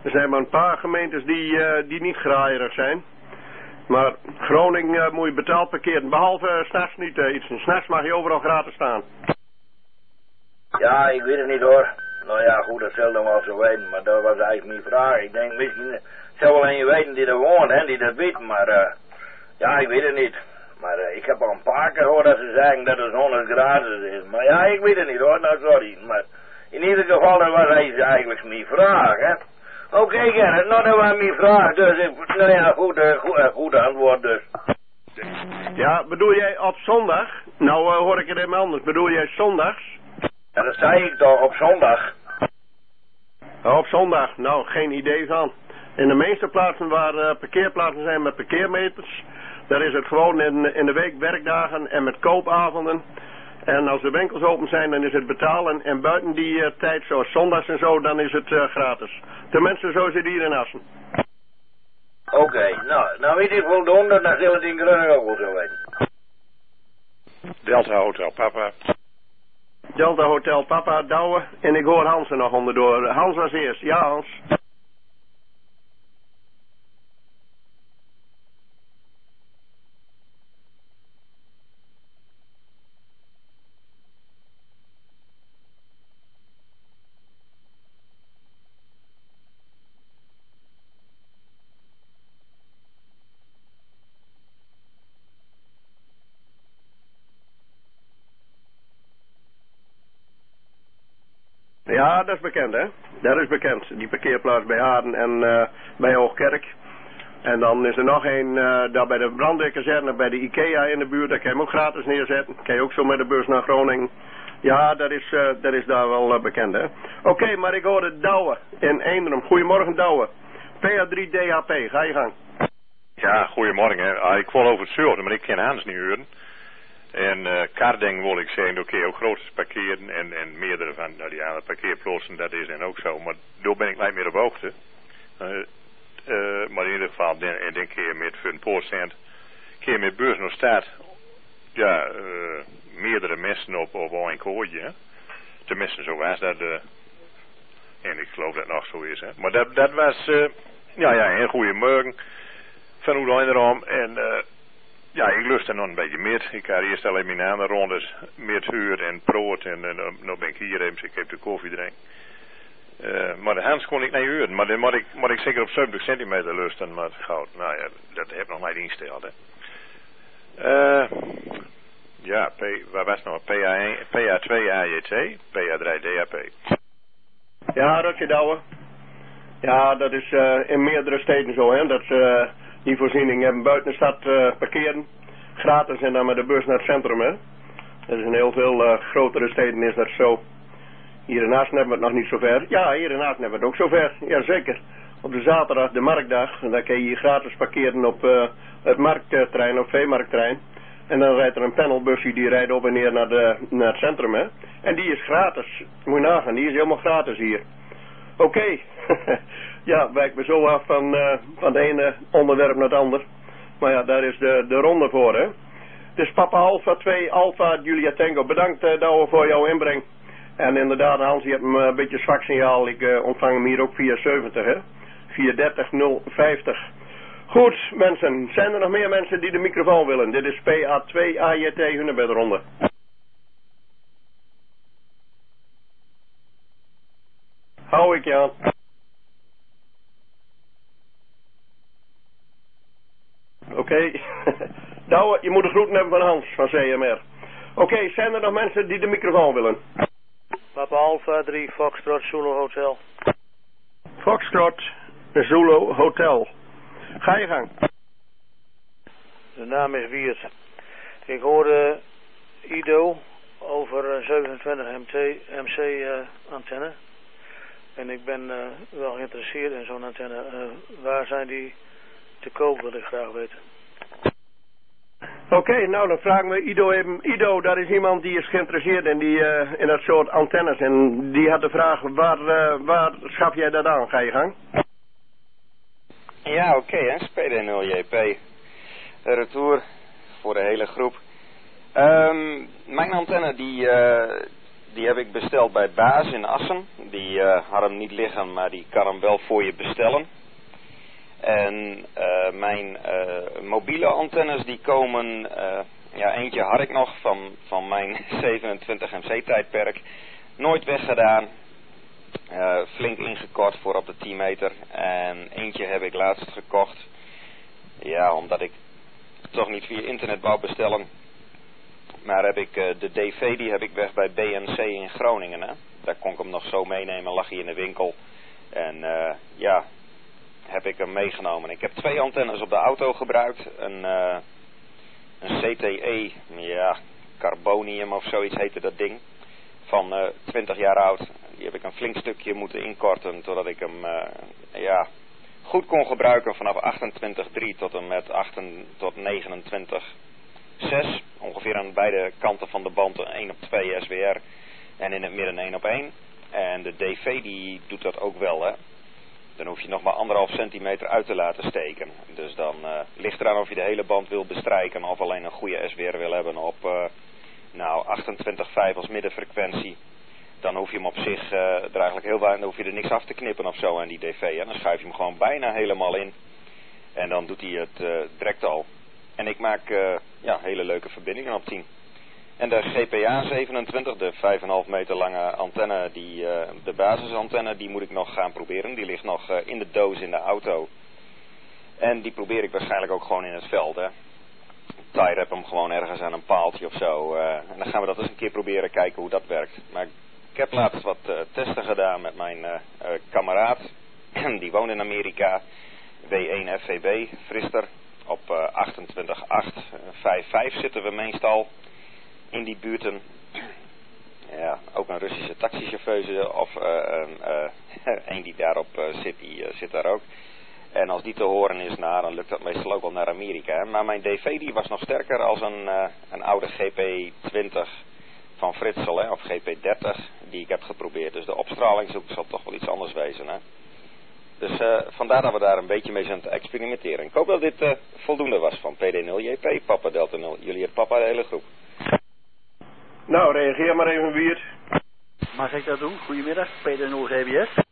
Er zijn maar een paar gemeentes die, uh, die niet graaierig zijn. Maar Groningen uh, moet je betaald parkeren. Behalve uh, 's nachts niet uh, iets. 's Nachts mag je overal gratis staan. Ja, ik weet het niet hoor. Nou ja, goed, dat zal dan wel zo weten. Maar dat was eigenlijk mijn vraag. Ik denk misschien, uh, zal wel een je weten die er woont, hè, die dat weet. Maar uh, ja, ik weet het niet. Maar uh, ik heb al een paar keer gehoord dat ze zeggen dat het honderd graden is. Maar ja, ik weet het niet hoor, nou sorry. Maar in ieder geval, dat was eigenlijk mijn vraag, hè. Oké, okay, Gerrit, nou dat was mijn vraag, dus ik, nou ja, goed, uh, goed, uh, goed antwoord dus. Ja, bedoel jij op zondag? Nou uh, hoor ik het helemaal anders. Bedoel jij zondags? Ja, dat zei ik toch, op zondag. Oh, op zondag, nou, geen idee van. In de meeste plaatsen waar uh, parkeerplaatsen zijn met parkeermeters, daar is het gewoon in, in de week werkdagen en met koopavonden. En als de winkels open zijn, dan is het betalen. En buiten die uh, tijd, zoals zondags en zo, dan is het uh, gratis. Tenminste, zo zit hier in Assen. Oké, okay, nou, nou weet ik voldoende, dan zal het in Groningen ook wel zo weten. Delta Hotel Papa. Delta Hotel Papa, Douwe. En ik hoor Hans er nog onderdoor. Hans was eerst. Ja, Hans. Ja, dat is bekend, hè. Dat is bekend. Die parkeerplaats bij Haarden en uh, bij Hoogkerk. En dan is er nog een, uh, daar bij de brandweerkazerne, bij de IKEA in de buurt. Daar kan je hem ook gratis neerzetten. Kan je ook zo met de bus naar Groningen. Ja, dat is, uh, dat is daar wel uh, bekend, hè. Oké, okay, maar ik hoorde Douwe in Eenderen. Goedemorgen, Douwe. P A drie D H P, ga je gang. Ja, goedemorgen. Ah, ik wil over het zuiden, maar ik ken Hans niet horen. En uh, Karding wil ik zeggen, oké, ook grote parkeren en, en meerdere van nou, die aan de parkeerplaatsen, dat is en ook zo. Maar daar ben ik niet meer op hoogte. Uh, uh, maar in ieder geval, denk, denk ik met voor een procent, keer met beurs nog staat, ja, uh, meerdere mensen op, op een koordje. Hè? Tenminste, zo was dat. Uh, en ik geloof dat nog zo is. Hè? Maar dat, dat was, uh, ja, ja, een goede morgen van hoe dan erom. En, uh, ja, ik lust er nog een beetje meer. Ik had eerst alleen mijn andere rondes met huur en brood. En, en uh, nu ben ik hier even, ik heb de koffie drinken. Uh, maar de Hans kon ik niet huren. Maar dan moet ik, moet ik zeker op zeventig centimeter lusten. Maar goud, nou ja, dat heb ik nog niet ingesteld. Hè. Uh, ja, P, waar was het nou? P A één, P A twee A J T, P A drie D H P. Ja, dat je Douwe. Ja, dat is uh, in meerdere steden zo, hè. Dat ze uh, die voorziening hebben buiten de stad uh, parkeren. Gratis en dan met de bus naar het centrum, hè. Dat is in heel veel uh, grotere steden is dat zo. Hier in Assen hebben we het nog niet zo ver. Ja, hier in Assen hebben we het ook zo ver. Jazeker. Op de zaterdag, de marktdag. En dan kun je hier gratis parkeren op uh, het markttrein, op veemarkttrein. En dan rijdt er een panelbusje, die rijdt op en neer naar, de, naar het centrum, hè. En die is gratis. Moet je nagaan, die is helemaal gratis hier. Oké. Okay. Ja, wijk me zo af van, uh, van het ene onderwerp naar het ander. Maar ja, daar is de, de ronde voor, hè. Het is Papa Alpha twee, Alpha Julia Tango. Bedankt, uh, Douwe, voor jouw inbreng. En inderdaad, Hans, je hebt een uh, beetje zwak signaal. Ik uh, ontvang hem hier ook via zeventig, hè. via dertig nul vijftig. Goed, mensen. Zijn er nog meer mensen die de microfoon willen? Dit is P A twee A J T Hunebedronde. Hou ik je aan. Oké. Okay. Nou, je moet de groeten hebben van Hans, van C M R. Oké, okay, zijn er nog mensen die de microfoon willen? Papa Alpha drie, Foxtrot, Zulu Hotel. Foxtrot, Zulu Hotel. Ga je gang. De naam is Wiert. Ik hoorde Ido over zevenentwintig M C uh, antenne. En ik ben uh, wel geïnteresseerd in zo'n antenne. Uh, waar zijn die te koop, wil ik graag weten. Oké, okay, nou dan vragen we Ido even. Ido, daar is iemand die is geïnteresseerd in, die, uh, in dat soort antennes. En die had de vraag, waar, uh, waar schaf jij dat aan? Ga je gang? Ja, oké, okay, hè. P D nul J P. Retour voor de hele groep. Um, mijn antenne die, uh, die heb ik besteld bij Baas in Assen. die uh, had hem niet liggen, maar die kan hem wel voor je bestellen. En uh, mijn uh, mobiele antennes die komen, uh, ja eentje had ik nog van, van mijn zevenentwintig M C tijdperk, nooit weggedaan. Uh, flink ingekort voor op de tien meter. En eentje heb ik laatst gekocht. Ja, omdat ik toch niet via internet wou bestellen. Maar heb ik uh, de D V, die heb ik weg bij B N C in Groningen. Hè? Daar kon ik hem nog zo meenemen, lag hij in de winkel. En uh, ja, heb ik hem meegenomen. Ik heb twee antennes op de auto gebruikt. Een, uh, een C T E, ja, carbonium of zoiets heette dat ding. Van uh, twintig jaar oud. Die heb ik een flink stukje moeten inkorten, totdat ik hem uh, ja, goed kon gebruiken vanaf achtentwintig drie tot en met achtentwintig tot negenentwintig zes. Ongeveer aan beide kanten van de band één op twee S W R en in het midden één op één. En de D V die doet dat ook wel, hè. Dan hoef je nog maar anderhalf centimeter uit te laten steken. Dus dan uh, ligt eraan of je de hele band wil bestrijken of alleen een goede S W R wil hebben op uh, nou, achtentwintig komma vijf als middenfrequentie. Dan hoef je hem op zich uh, er eigenlijk heel weinig, dan hoef je er niks af te knippen of zo aan die D V. En dan schuif je hem gewoon bijna helemaal in. En dan doet hij het uh, direct al. En ik maak uh, ja, hele leuke verbindingen op tien. En de G P A zevenentwintig, de vijf komma vijf meter lange antenne, die, uh, de basisantenne, die moet ik nog gaan proberen. Die ligt nog uh, in de doos in de auto. En die probeer ik waarschijnlijk ook gewoon in het veld, hè. Tie rap hem gewoon ergens aan een paaltje of zo. Uh, en dan gaan we dat eens een keer proberen, kijken hoe dat werkt. Maar ik heb laatst wat uh, testen gedaan met mijn uh, uh, kameraad. Die woont in Amerika. W één F V B, Frister. Op uh, achtentwintig komma acht, vijf komma vijf zitten we meestal in die buurten. Ja, ook een Russische taxichauffeuse of uh, een, uh, een die daarop uh, zit, die uh, zit daar ook. En als die te horen is, nou, dan lukt dat meestal ook wel naar Amerika. Hè? Maar mijn D V die was nog sterker als een, uh, een oude G P twintig van Fritzl, hè, of G P dertig, die ik heb geprobeerd. Dus de opstralingshoek zal toch wel iets anders wezen, hè. Dus uh, vandaar dat we daar een beetje mee zijn te experimenteren. Ik hoop dat dit uh, voldoende was van P D nul J P, Papa Delta nul. Jullie het papa, de hele groep. Nou, reageer maar even, Wiert. Mag ik dat doen? Goedemiddag, P D nul G B S.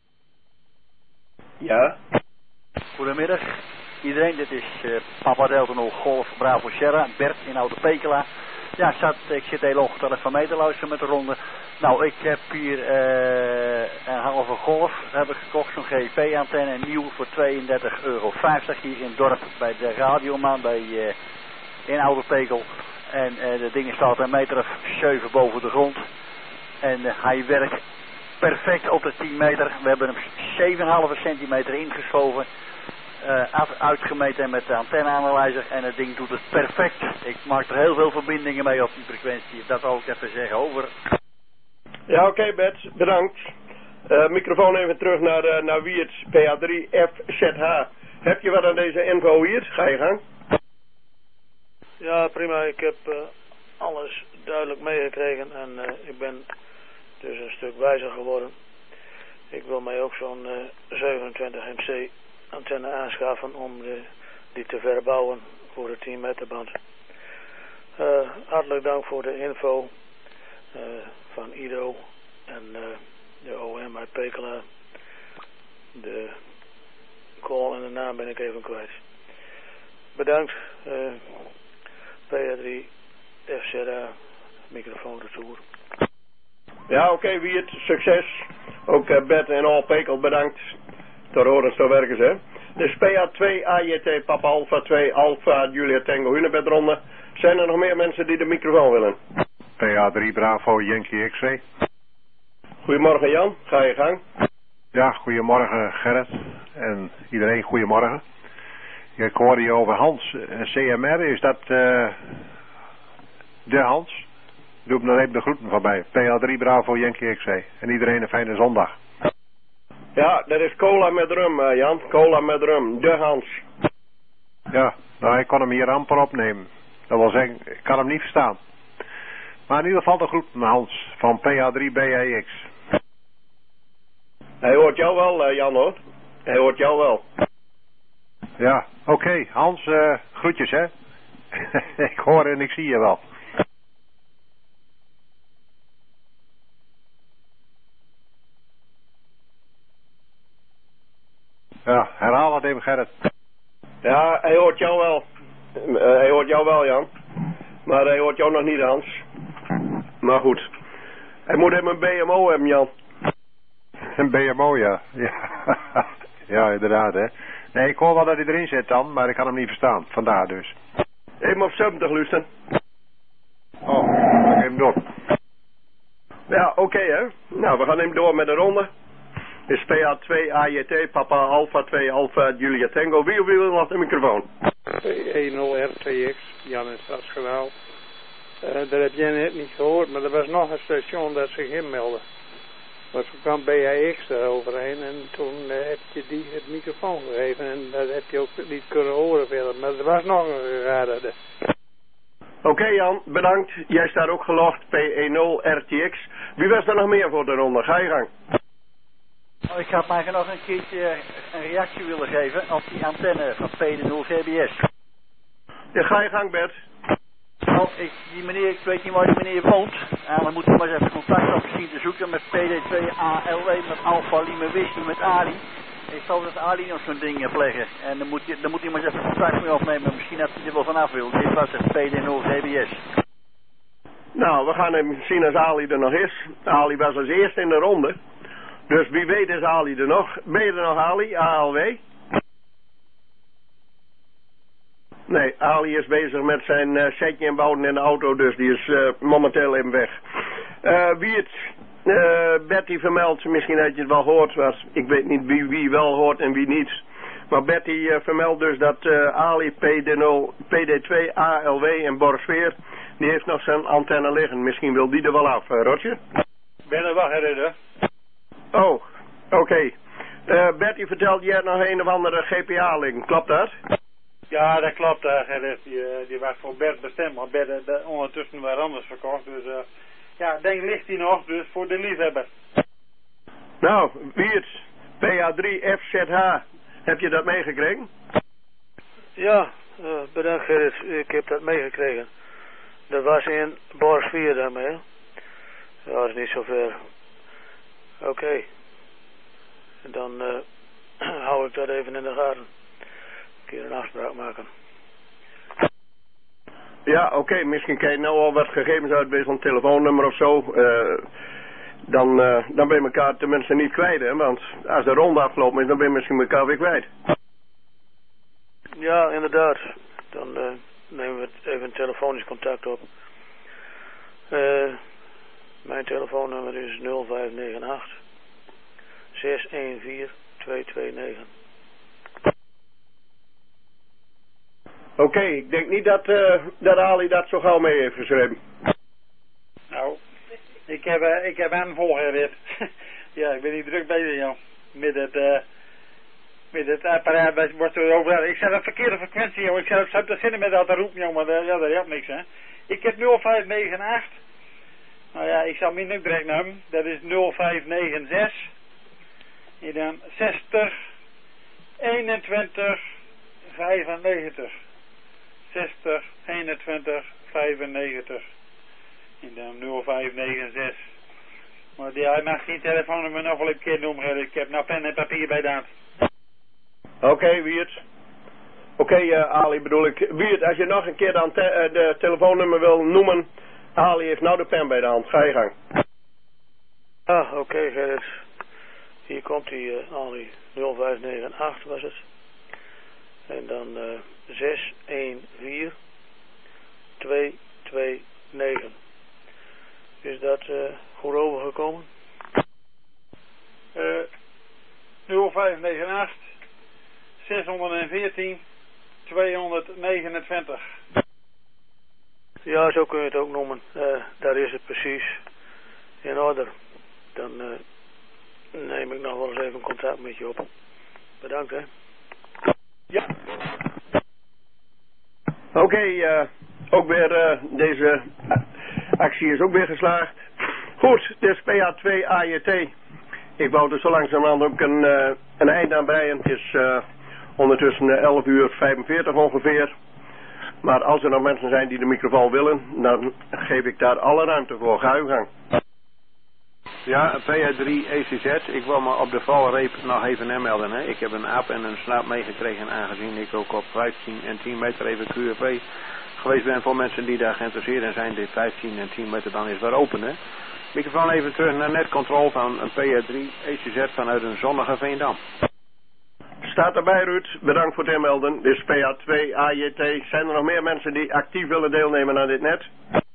Ja. Goedemiddag iedereen, dit is uh, Papa Delta nul Golf Bravo Sierra, Bert in Oude Pekela. Ja, ik, zat, ik zit de hele ochtend even mee te luisteren met de ronde. Nou, ik heb hier uh, een halve golf heb ik gekocht, zo'n G P antenne, nieuw voor tweeëndertig euro vijftig hier in het dorp bij de radioman bij, uh, in Oude Pekel. En uh, de ding staat een meter of zeven boven de grond. En uh, hij werkt perfect op de tien meter. We hebben hem zeven komma vijf centimeter ingeschoven. Uh, uitgemeten met de antenneanalyzer en het ding doet het perfect. Ik maak er heel veel verbindingen mee op die frequentie. Dat wil ik even zeggen. Over. Ja, oké, okay, Bert. Bedankt. Uh, microfoon even terug naar, uh, naar Wiert, P A drie F Z H. Heb je wat aan deze info hier? Ga je gang. Ja, prima. Ik heb uh, alles duidelijk meegekregen en uh, ik ben dus een stuk wijzer geworden. Ik wil mij ook zo'n uh, zevenentwintig M C antenne aanschaffen om de, die te verbouwen voor de tien meter band. Uh, hartelijk dank voor de info uh, van Ido en uh, de O M uit Pekela. De call en de naam ben ik even kwijt. Bedankt. Uh, P A drie F Z A, microfoon retour. Ja, oké, okay, Wiert, succes. Ook uh, Bert en Al Pekel bedankt. Ter horen, zo werken ze. Dus P A twee A J T Papa Alpha twee Alpha Julia Tango Hunebed ronde. Zijn er nog meer mensen die de microfoon willen? P A drie Bravo Yankee X-ray. Goedemorgen Jan, ga je gang. Ja, goedemorgen Gerrit en iedereen goedemorgen. Ik hoorde je over Hans, C M R, is dat uh, de Hans? Doe hem nog even de groeten van mij. P A drie Bravo Yankee X-ray. En iedereen een fijne zondag. Ja, dat is cola met rum, uh, Jan. Cola met rum. De Hans. Ja, nou, ik kon hem hier amper opnemen. Dat wil zeggen, ik kan hem niet verstaan. Maar in ieder geval de groeten, Hans, van P A drie B A X. Hij hoort jou wel, uh, Jan, hoor. Hij hoort jou wel. Ja, oké. Okay. Hans, uh, groetjes, hè. Ik hoor en ik zie je wel. Ja, herhaal het even, Gerrit. Ja, hij hoort jou wel. Uh, hij hoort jou wel, Jan. Maar hij hoort jou nog niet, Hans. Maar goed. Hij moet hem een B M O hebben, Jan. Een B M O, ja. Ja, ja inderdaad, hè. Nee, ik hoor wel dat hij erin zit dan, maar ik kan hem niet verstaan. Vandaar dus. Even op zeventig, luisteren. Oh, ik heb hem door. Ja, oké, okay, hè. Nou, we gaan hem door met de ronde. Is P A twee A J T, Papa Alpha twee Alpha Julia Tango. Wie of wie wil nog de microfoon? P een nul R twee X, Jan is straks gehaald. Uh, dat heb jij net niet gehoord, maar er was nog een station dat zich inmeldde. Maar toen kwam B A X er overheen en toen uh, heb je die het microfoon gegeven en dat heb je ook niet kunnen horen verder. Maar er was nog een geraderde. Oké okay, Jan, bedankt. Jij staat ook gelogd, P een nul R T X. Wie was er nog meer voor de ronde? Ga je gang. Oh, ik had mij nog een keertje een reactie willen geven op die antenne van P nul G B S. Ja, ga je gang, Bert. Nou, ik, die meneer, ik weet niet waar die meneer woont. En dan moeten we maar eens even contact op zien te zoeken met P D twee A L W, met Alpha Lima Whiskey, met Ali. Ik zal dat Ali nog zo'n ding pleggen. En dan moet, je, dan moet hij maar eens even contact mee opnemen. Misschien dat hij er wel vanaf wil. Dit was het P nul G B S. Nou, we gaan hem zien als Ali er nog is. Ali was als eerste in de ronde. Dus wie weet is Ali er nog. Ben je er nog, Ali? A L W? Nee, Ali is bezig met zijn uh, setje inbouwen in de auto, dus die is uh, momenteel even weg. Uh, wie het, uh, Betty vermeldt, misschien dat je het wel hoort, was, ik weet niet wie wie wel hoort en wie niet. Maar Betty uh, vermeldt dus dat uh, Ali P D twee A L W in Borsveer, die heeft nog zijn antenne liggen. Misschien wil die er wel af, uh, Roger? Ben er wel herinnerd. Oh, oké. Okay. Uh, Betty vertelt jij nog een of andere G P A-link, klopt dat? Ja, dat klopt, uh, Gerrit. Die, die was voor Bert bestemd, maar Bert uh, ondertussen weer anders verkocht. Dus uh, ja, denk ligt hij nog, dus voor de liefhebber. Nou, wie het? P A drie F Z H, heb je dat meegekregen? Ja, uh, bedankt Gerrit, ik heb dat meegekregen. Dat was in Borsveer daarmee. Dat is niet zo ver. Oké. Okay. Dan uh, hou ik dat even in de gaten. Een keer een afspraak maken. Ja, oké. Okay. Misschien kan je nou al wat gegevens uitwisselen, een telefoonnummer of zo. Uh, dan, uh, dan ben je elkaar tenminste niet kwijt, hè. Want als de ronde afgelopen is, dan ben je misschien elkaar weer kwijt. Ja, inderdaad. Dan uh, nemen we even telefonisch contact op. Uh, mijn telefoonnummer is nul vijf negen acht zes een vier twee twee negen. Oké, okay, ik denk niet dat, uh, dat Ali dat zo gauw mee heeft geschreven. Nou, ik heb, uh, ik heb hem volgered. Ja, ik ben niet druk bezig, joh. Met het, uh, met het apparaat wordt er over. Ik zet een verkeerde frequentie, joh. Ik zet op te zinnen met dat te roepen, joh, maar uh, ja, dat helpt niks, hè. Ik heb nul vijf negen acht. Nou ja, ik zal mijn nu direct nemen. Dat is nul vijf negen zes. En dan zestig eenentwintig vijfennegentig. zestig eenentwintig vijfennegentig. En dan nul vijf negen zes. Maar die, hij mag geen telefoonnummer nog wel een keer noemen. Ik heb nou pen en papier bij de hand. Oké, okay, Wiert. Oké, okay, uh, Ali bedoel ik. Wiert, als je nog een keer de, te uh, de telefoonnummer wil noemen. Ali heeft nou de pen bij de hand. Ga je gang. Ah, oké, okay, Gerrit. Hier komt die uh, Ali. nul vijf negen acht was het. En dan uh, zes een vier twee twee negen. Is dat uh, goed overgekomen? Uh, nul vijf negen acht zeshonderdveertien tweehonderdnegenentwintig. Ja, zo kun je het ook noemen. Uh, daar is het precies in orde. Dan uh, neem ik nog wel eens even contact met je op. Bedankt, hè. Ja. Oké, okay, uh, ook weer uh, deze actie is ook weer geslaagd. Goed, dit is P A twee A J T. Ik wou er zo langzamerhand ook een, uh, een eind aan breien. Het is uh, ondertussen uh, elf uur vijfenveertig ongeveer. Maar als er nog mensen zijn die de microfoon willen, dan geef ik daar alle ruimte voor. Ga uw gang. Ja, P A drie E C Z. Ik wil me op de valreep nog even aanmelden. Hè. Ik heb een app en een slaap meegekregen aangezien ik ook op vijftien en tien meter even Q R P geweest ben voor mensen die daar geïnteresseerd in zijn. Dit vijftien en tien meter dan is weer open. Hè. Microfoon even terug naar netcontrol van een P A drie E C Z vanuit een zonnige Veendam. Staat erbij, Ruud. Bedankt voor het inmelden. Dit is P A twee A J T. Zijn er nog meer mensen die actief willen deelnemen aan dit net?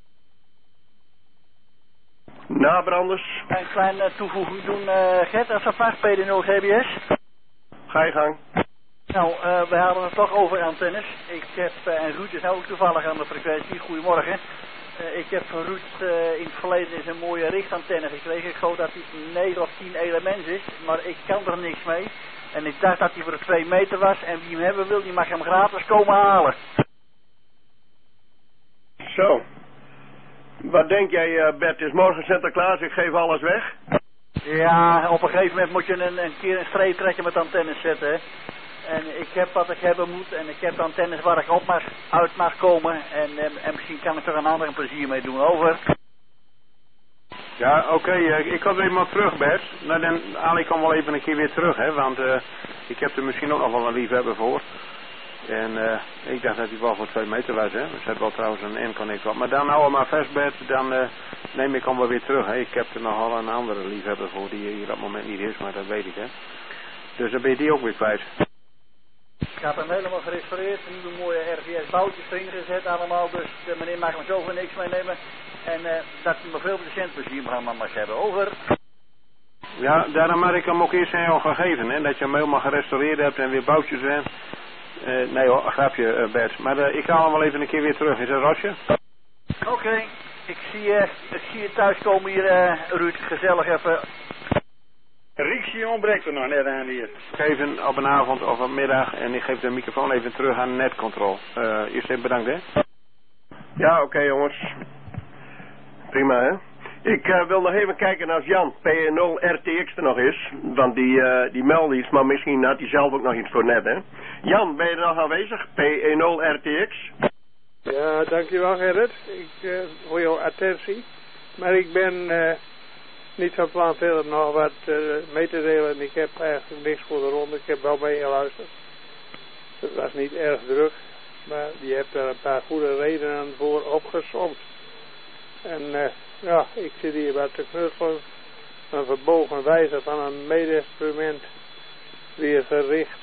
Nabranders. Een kleine uh, toevoeging doen, uh, Gert, als dat mag, P D nul G B S. Ga je gang. Nou, uh, we hadden het toch over antennes. Ik heb, uh, en Ruud is nou ook toevallig aan de frequentie. Goedemorgen. Uh, ik heb van Ruud uh, in het verleden eens een mooie richtantenne gekregen. Ik geloof dat hij negen of tien elements is, maar ik kan er niks mee. En ik dacht dat hij voor de twee meter was en wie hem hebben wil, die mag hem gratis komen halen. Zo. Wat denk jij, uh, Bert? Is morgen Sinterklaas? Ik geef alles weg? Ja, op een gegeven moment moet je een, een keer een streep trekken met antennes zetten. Hè. En ik heb wat ik hebben moet en ik heb antennes waar ik op mag, uit mag komen. En, en, en misschien kan ik er een ander een plezier mee doen. Over. Ja, oké. Okay, uh, ik kom even maar terug, Bert. Nou, dan Ali kan wel even een keer weer terug, hè. Want uh, ik heb er misschien ook nog wel een liefhebber voor. En uh, ik dacht dat hij wel voor twee meter was, hè. Er zit wel trouwens een N-connect op. Maar dan hou hem maar vast, Bert. Dan uh, neem ik hem wel weer terug, hè. Ik heb er nogal een andere liefhebber voor die hier op het moment niet is, maar dat weet ik, hè. Dus dan ben je die ook weer kwijt. Ik heb hem helemaal gerestaureerd, nieuwe mooie R V S boutjes erin gezet allemaal, dus de meneer mag me zoveel niks meenemen. En uh, dat hij me veel patiëntplezier mag hebben. Over. Ja, daarom had ik hem ook eerst aan jou gegeven, hè, dat je hem helemaal gerestaureerd hebt en weer boutjes en... Uh, nee hoor, een grapje, uh, Bert. Maar uh, ik haal hem wel even een keer weer terug. Is dat Rosje? Oké, okay. ik, zie, uh, ik zie je thuiskomen hier, uh, Ruud. Gezellig even. Rixie ontbreekt er nog net aan hier. Even op een avond of een middag en ik geef de microfoon even terug aan netcontrol. Uh, eerst even bedankt, hè? Ja, oké okay, jongens. Prima, hè? Ik uh, wil nog even kijken als Jan P nul R T X er nog is. Want die, uh, die meldde iets, maar misschien had hij zelf ook nog iets voor net, hè? Jan, ben je er nog aanwezig? P nul R T X? Ja, dankjewel Gerrit. Ik, uh, voor jouw attentie. Maar ik ben uh, niet van plan verder nog wat uh, mee te delen. Ik heb eigenlijk niks voor de ronde. Ik heb wel meegeluisterd. Het was niet erg druk. Maar je hebt er een paar goede redenen voor opgesomd. En uh, ja, ik zit hier wat te knutselen. Een verbogen wijze van een meetinstrument weer gericht.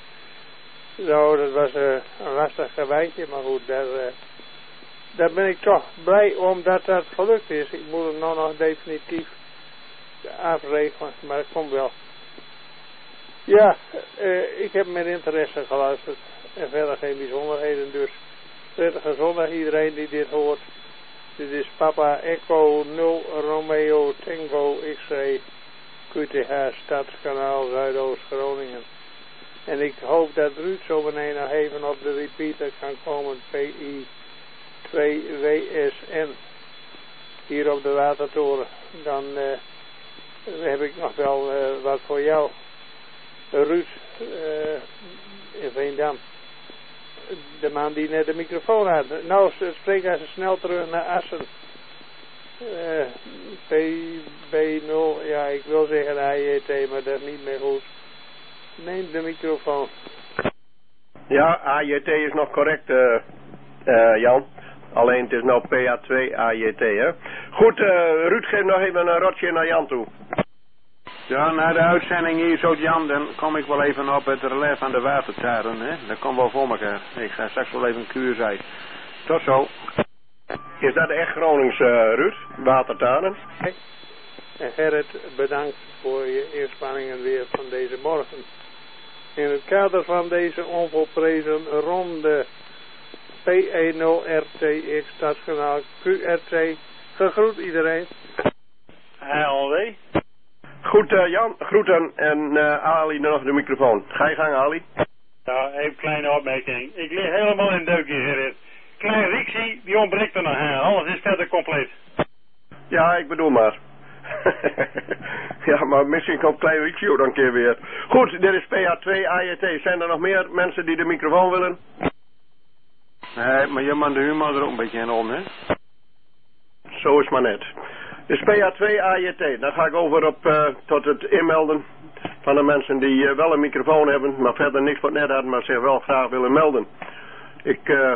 Nou, dat was uh, een lastig gewijntje, maar goed, daar, uh, daar ben ik toch blij omdat dat gelukt is. Ik moet het nou nog definitief afregelen, maar het komt wel. Ja, uh, ik heb met interesse geluisterd en verder geen bijzonderheden, dus prettige zondag iedereen die dit hoort. Dit is Papa Echo nul Romeo Tango X-ray Q T H Stadskanaal Zuidoost Groningen. En ik hoop dat Ruud zo beneden nog even op de repeater kan komen. P I twee W S N. Hier op de Watertoren. Dan uh, heb ik nog wel uh, wat voor jou. Ruud uh, in Veendam. De man die net de microfoon had. Nou, spreek als snel terug naar Assen. Uh, P B nul, ja, ik wil zeggen A J T, maar dat is niet meer goed. Neem de microfoon. Ja, A J T is nog correct, uh, uh, Jan. Alleen het is nou P A twee A J T, hè. Goed, uh, Ruud, geef nog even een rotje naar Jan toe. Ja, na de uitzending hier zo, Jan, dan kom ik wel even op het relais van de watertaren, hè. Dat komt wel voor elkaar. Ik ga straks wel even kuur zijn. Tot zo. Is dat echt Gronings, uh, Ruud? Watertaren? En Gerrit, bedankt voor je inspanningen weer van deze morgen. In het kader van deze onvolprezen ronde P nul R T X stadskanaal Q R T, gegroet iedereen. L W. Goed, uh, Jan, groeten en uh, Ali nog de microfoon. Ga je gang, Ali. Nou, even een kleine opmerking. Ik lig helemaal in deukje, Gerrit. Klein Rixie, die ontbreekt er nog aan. Alles is verder compleet. Ja, ik bedoel maar. Ja, maar misschien komt Klein Rixie ook dan een keer weer. Goed, dit is P A twee A J T. Zijn er nog meer mensen die de microfoon willen? Nee, maar je mag de humor er ook een beetje in om, hè? Zo is maar net. Dus P A twee A J T, dan ga ik over op uh, tot het inmelden van de mensen die uh, wel een microfoon hebben, maar verder niks wat net hadden, maar zich wel graag willen melden. Ik, uh,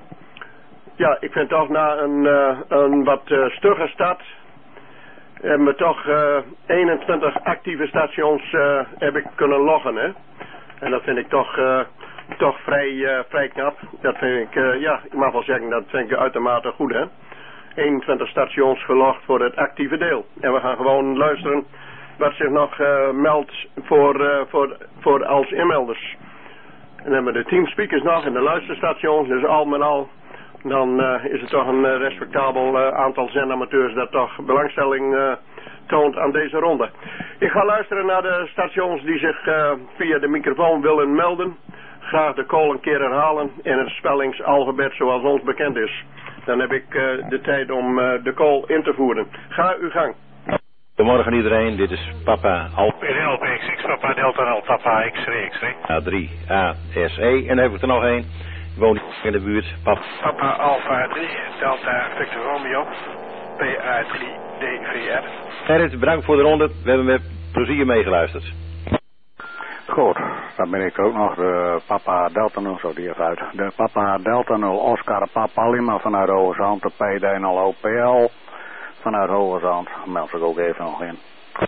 ja, ik vind toch na een, uh, een wat uh, stugge stad, hebben we toch uh, eenentwintig actieve stations uh, heb ik kunnen loggen, hè. En dat vind ik toch, uh, toch vrij, uh, vrij knap. Dat vind ik, uh, ja, ik mag wel zeggen, dat vind ik uitermate goed, hè. eenentwintig stations gelogd voor het actieve deel. En we gaan gewoon luisteren wat zich nog uh, meldt voor, uh, voor, voor als inmelders. En dan hebben we de teamspeakers nog en de luisterstations. Dus al met al, dan uh, is het toch een uh, respectabel uh, aantal zendamateurs dat toch belangstelling uh, toont aan deze ronde. Ik ga luisteren naar de stations die zich uh, via de microfoon willen melden. Graag de call een keer herhalen in het spellingsalfabet zoals ons bekend is. Dan heb ik uh, de tijd om uh, de call in te voeren. Ga uw gang. Goedemorgen iedereen, dit is Papa Alfa. P L P X X, Papa Delta L, Papa X-ray, X-ray. A drie A S E, en dan heb ik er nog één. Woon in de buurt. Papa, Papa Alpha drie, Delta Victor Romeo, P A drie D V R. Gerrit, bedankt voor de ronde. We hebben met plezier meegeluisterd. Goed, dan ben ik ook nog de Papa Delta nul, zo die even uit. De Papa Delta nul Oscar Papa Lima vanuit Hoogezand, de P D nul O P L vanuit Hoogezand. Meld ik ook even nog in.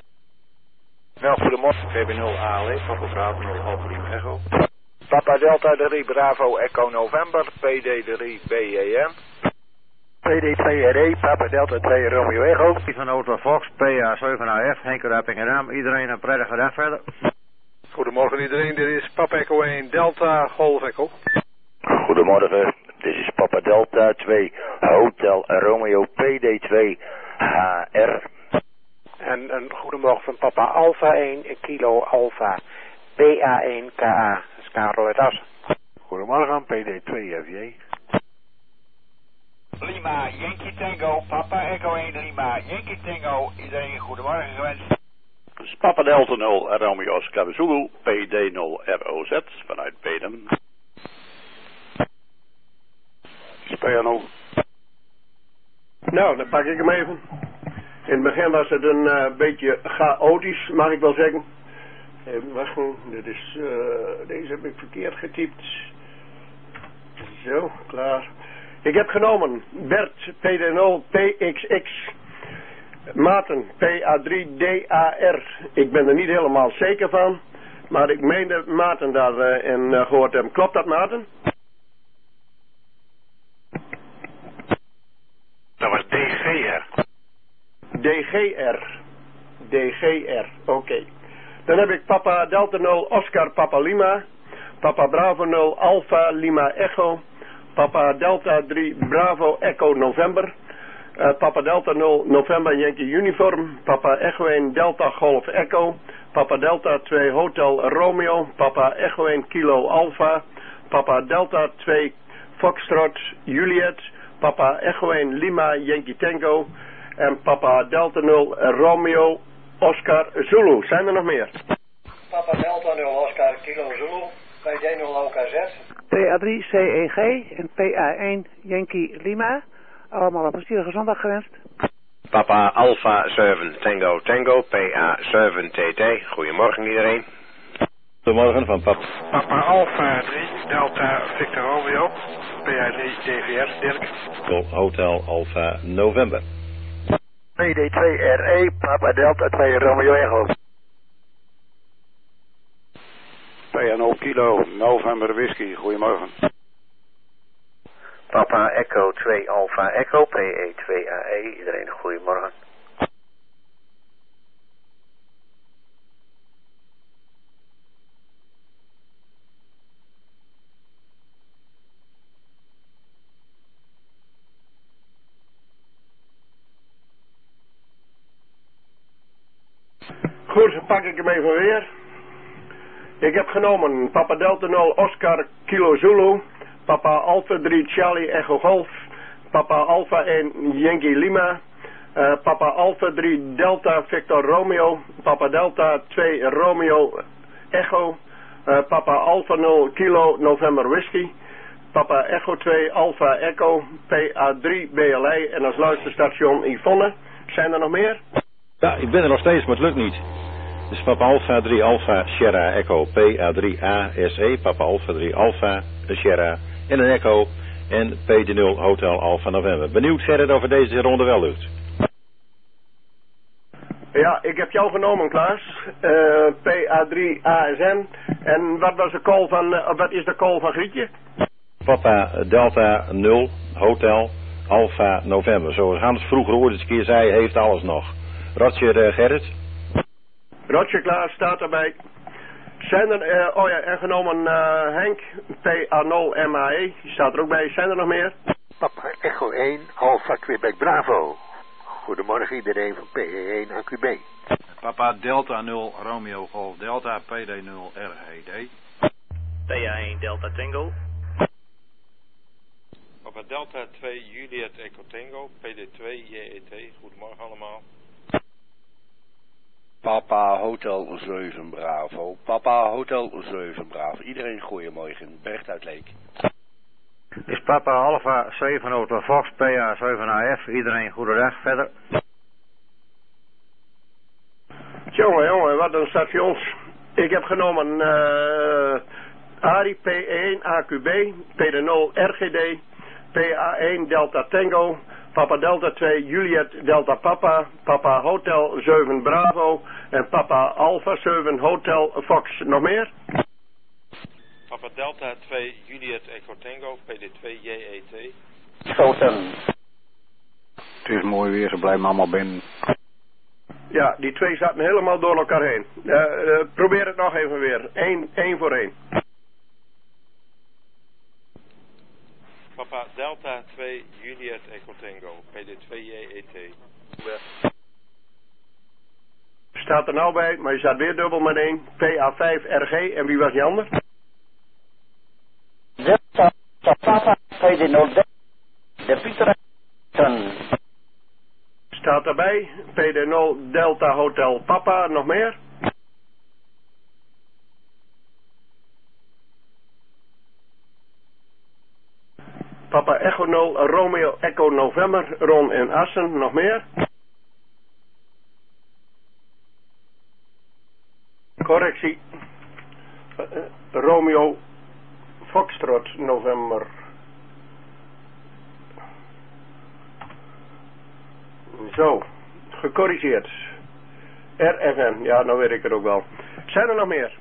Wel, goedemorgen. P B nul A L E, Papa Bravo nul Alpha Lima Echo. Papa Delta drie Bravo Echo November, P D drie B E M. P D twee R E, Papa Delta twee Romeo Echo. Van Auto Fox, P A zeven A F, Henk Rappingedam. Iedereen een prettige dag verder. Goedemorgen iedereen, dit is Papa Echo één Delta Golf Echo. Goedemorgen, dit is Papa Delta twee Hotel Romeo P D twee H R. En een goedemorgen van Papa Alpha één Kilo Alpha P A één K A. Dat is Karel uit Assen. Goedemorgen, P D twee F J. Lima, Yankee Tango, Papa Echo één Lima, Yankee Tango. Iedereen goedemorgen gewenst. Dus Papa Delta nul Romeo Oscar Zulu, P D nul R O Z vanuit Bedum. Spiano. Nou, dan pak ik hem even. In het begin was het een uh, beetje chaotisch, mag ik wel zeggen. Even wachten, dit is, uh, deze heb ik verkeerd getypt. Zo, klaar. Ik heb genomen Bert P D nul P X X. Maarten P A drie D A R. Ik ben er niet helemaal zeker van. Maar ik meende Maarten daarin uh, uh, gehoord hebben. Klopt dat, Maarten? Dat was D G R. D G R. D G R, oké. Okay. Dan heb ik Papa Delta nul Oscar Papa Lima. Papa Bravo nul Alpha Lima Echo. Papa Delta drie Bravo Echo November. Uh, Papa Delta nul November Yankee Uniform. Papa Echo één Delta Golf Echo. Papa Delta twee Hotel Romeo. Papa Echo één Kilo Alpha. Papa Delta twee Foxtrot Juliet. Papa Echo één Lima Yankee Tango. En Papa Delta nul Romeo Oscar Zulu. Zijn er nog meer? Papa Delta nul Oscar Kilo Zulu. P D nul O K Z. P A drie C E G en P A één Yankee Lima. Allemaal een plezierige zondag gewenst. Papa Alpha zeven Tango Tango, P A zeven T T. Goedemorgen iedereen. Goedemorgen van Papa. Papa Alpha drie Delta Victor Romeo, P A drie D V R, Dirk. Hotel Alpha November. P D twee R E, Papa Delta twee Romeo Echo. P A nul Kilo November Whisky, goedemorgen. Papa Echo twee Alpha Echo, P E twee A E. Iedereen goedemorgen. Goed, dan pak ik hem even weer. Ik heb genomen Papa Delta nul Oscar Kilo Zulu. Papa Alpha drie Charlie Echo Golf. Papa Alpha één Yankee Lima. Uh, Papa Alpha drie Delta Victor Romeo. Papa Delta twee Romeo Echo. Uh, Papa Alpha nul Kilo November Whisky. Papa Echo twee Alpha Echo. P A drie B L I en als luisterstation Yvonne. Zijn er nog meer? Ja, ik ben er nog steeds, maar het lukt niet. Dus Papa Alpha drie Alpha Sierra Echo P A drie A S E, Papa Alpha drie Alpha Sierra en een Echo en P D nul Hotel Alpha November. Benieuwd Gerrit of het deze ronde wel lukt. Ja, ik heb jou genomen, Klaas. Uh, P A drie A S N. En wat was de call van, uh, wat is de call van Grietje? Papa Delta nul Hotel Alpha November. Zoals Hans vroeger ooit eens een keer zei, heeft alles nog. Roger uh, Gerrit. Roger Klaas staat erbij. Zijn er, uh, oh ja, en genomen uh, Henk, P A nul M A E, die staat er ook bij. Zijn er nog meer? Papa Echo één, Alpha Quebec Bravo. Goedemorgen iedereen van P E één A Q B. Papa Delta nul Romeo Golf Delta P D nul R E D. P A één Delta Tango. Papa Delta twee Juliet Echo Tango P D twee J E T. Goedemorgen allemaal. Papa Hotel zeven Bravo. Papa Hotel zeven Bravo. Iedereen goeiemorgen. Bert uit Leek. Is Papa Alpha zeven Hotel Fox P A zeven A F. Iedereen goedendag. Verder. Jongen, jongen, wat een stations. Ik heb genomen uh, Ari P één A Q B, P D nul R G D, P A één Delta Tango, Papa Delta twee Juliet Delta Papa, Papa Hotel zeven Bravo en Papa Alpha zeven Hotel Fox. Nog meer? Papa Delta twee Juliet Echo Tango P D twee J E T. Schoten. Het is mooi weer, ze blijven allemaal binnen. Ja, die twee zaten helemaal door elkaar heen. Uh, uh, probeer het nog even weer. Eén, één voor één. Papa Delta twee Juliet Echo Tango P D twee J E T. Staat er nou bij, maar je staat weer dubbel met één. P A vijf R G en wie was die ander? Delta Papa P D nul de Pieter. Staat erbij, P D nul Delta Hotel Papa, nog meer? Papa Echo nul Romeo Echo November, Ron en Assen, nog meer? Correctie. Uh, uh, Romeo Foxtrot November. Zo, gecorrigeerd. R F M, ja, nou weet ik het ook wel. Zijn er nog meer?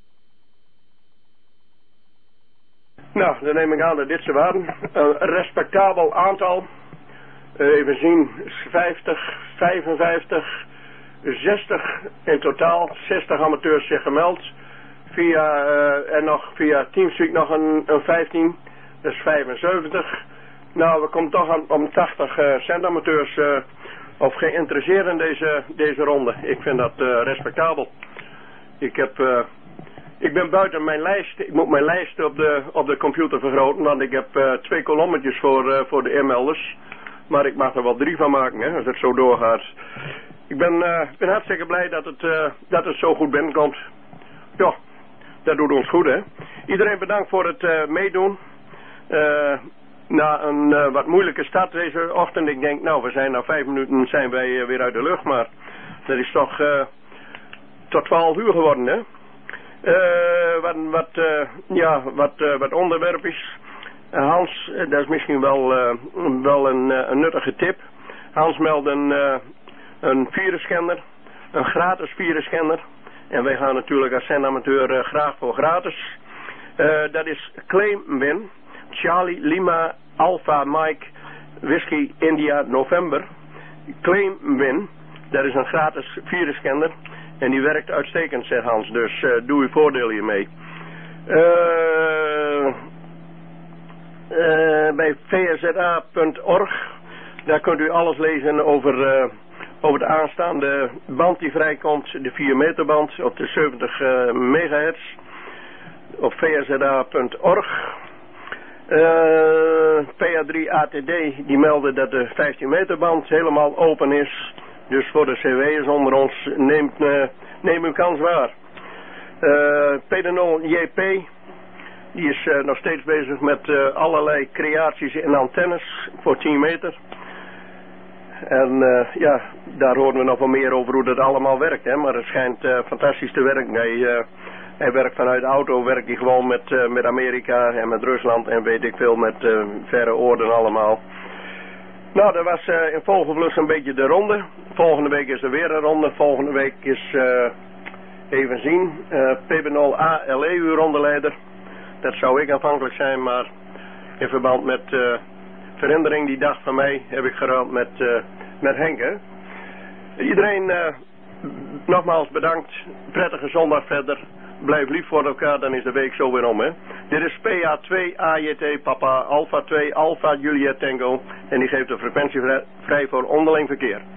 Nou, dan neem ik aan dat dit ze waren. Een respectabel aantal. Even zien, vijftig, vijfenvijftig, zestig in totaal. zestig amateurs zich gemeld. Via, uh, en nog via Teamspeak nog een, een vijftien. Dat is vijfenzeventig. Nou, we komen toch aan, om tachtig uh, zendamateurs uh, of geïnteresseerd in deze, deze ronde. Ik vind dat uh, respectabel. Ik heb... Uh, Ik ben buiten mijn lijst. Ik moet mijn lijst op de, op de computer vergroten. Want ik heb uh, twee kolommetjes voor, uh, voor de inmelders. Maar ik mag er wel drie van maken, hè, als het zo doorgaat. Ik ben, uh, ben hartstikke blij dat het, uh, dat het zo goed binnenkomt. Ja, dat doet ons goed, hè. Iedereen bedankt voor het uh, meedoen. Uh, na een uh, wat moeilijke start deze ochtend. Ik denk, nou, we zijn na vijf minuten zijn wij uh, weer uit de lucht. Maar dat is toch uh, tot twaalf uur geworden, hè. Uh, wat, wat, uh, ja, wat, uh, wat onderwerpjes. Uh, Hans, uh, dat is misschien wel, uh, wel een, uh, een nuttige tip. Hans meldt een, uh, een virusscanner, een gratis virusscanner. En wij gaan natuurlijk als zendamateur uh, graag voor gratis. Uh, dat is ClaimWin, Charlie Lima Alpha Mike Whiskey India November. ClaimWin, dat is een gratis virusscanner. En die werkt uitstekend, zegt Hans. Dus uh, doe uw voordeel hiermee. Uh, uh, bij v s z a punt org. Daar kunt u alles lezen over, uh, over de aanstaande band die vrijkomt. De vier meter band op de zeventig uh, megahertz. Op v s z a punt org. Uh, P A drie A T D die melden dat de vijftien meter band helemaal open is. Dus voor de C W'ers onder ons, neemt, uh, neem uw kans waar. Uh, P D nul J P, die is uh, nog steeds bezig met uh, allerlei creaties en antennes voor tien meter. En uh, ja, daar horen we nog wel meer over hoe dat allemaal werkt. Hè? Maar het schijnt uh, fantastisch te werken. Hij, uh, hij werkt vanuit de auto, werkt hij gewoon met, uh, met Amerika en met Rusland en weet ik veel met uh, verre oorden allemaal. Nou, dat was uh, in Vogelvlus een beetje de ronde. Volgende week is er weer een ronde. Volgende week is, uh, even zien, uh, P B nul A L E uw rondeleider. Dat zou ik aanvankelijk zijn, maar in verband met uh, verandering die dag van mij heb ik geruild met, uh, met Henke. Iedereen uh, nogmaals bedankt. Prettige zondag verder. Blijf lief voor elkaar, dan is de week zo weer om, hè. Dit is P A twee A J T Papa Alpha twee Alpha Juliet Tango. En die geeft de frequentie vrij voor onderling verkeer.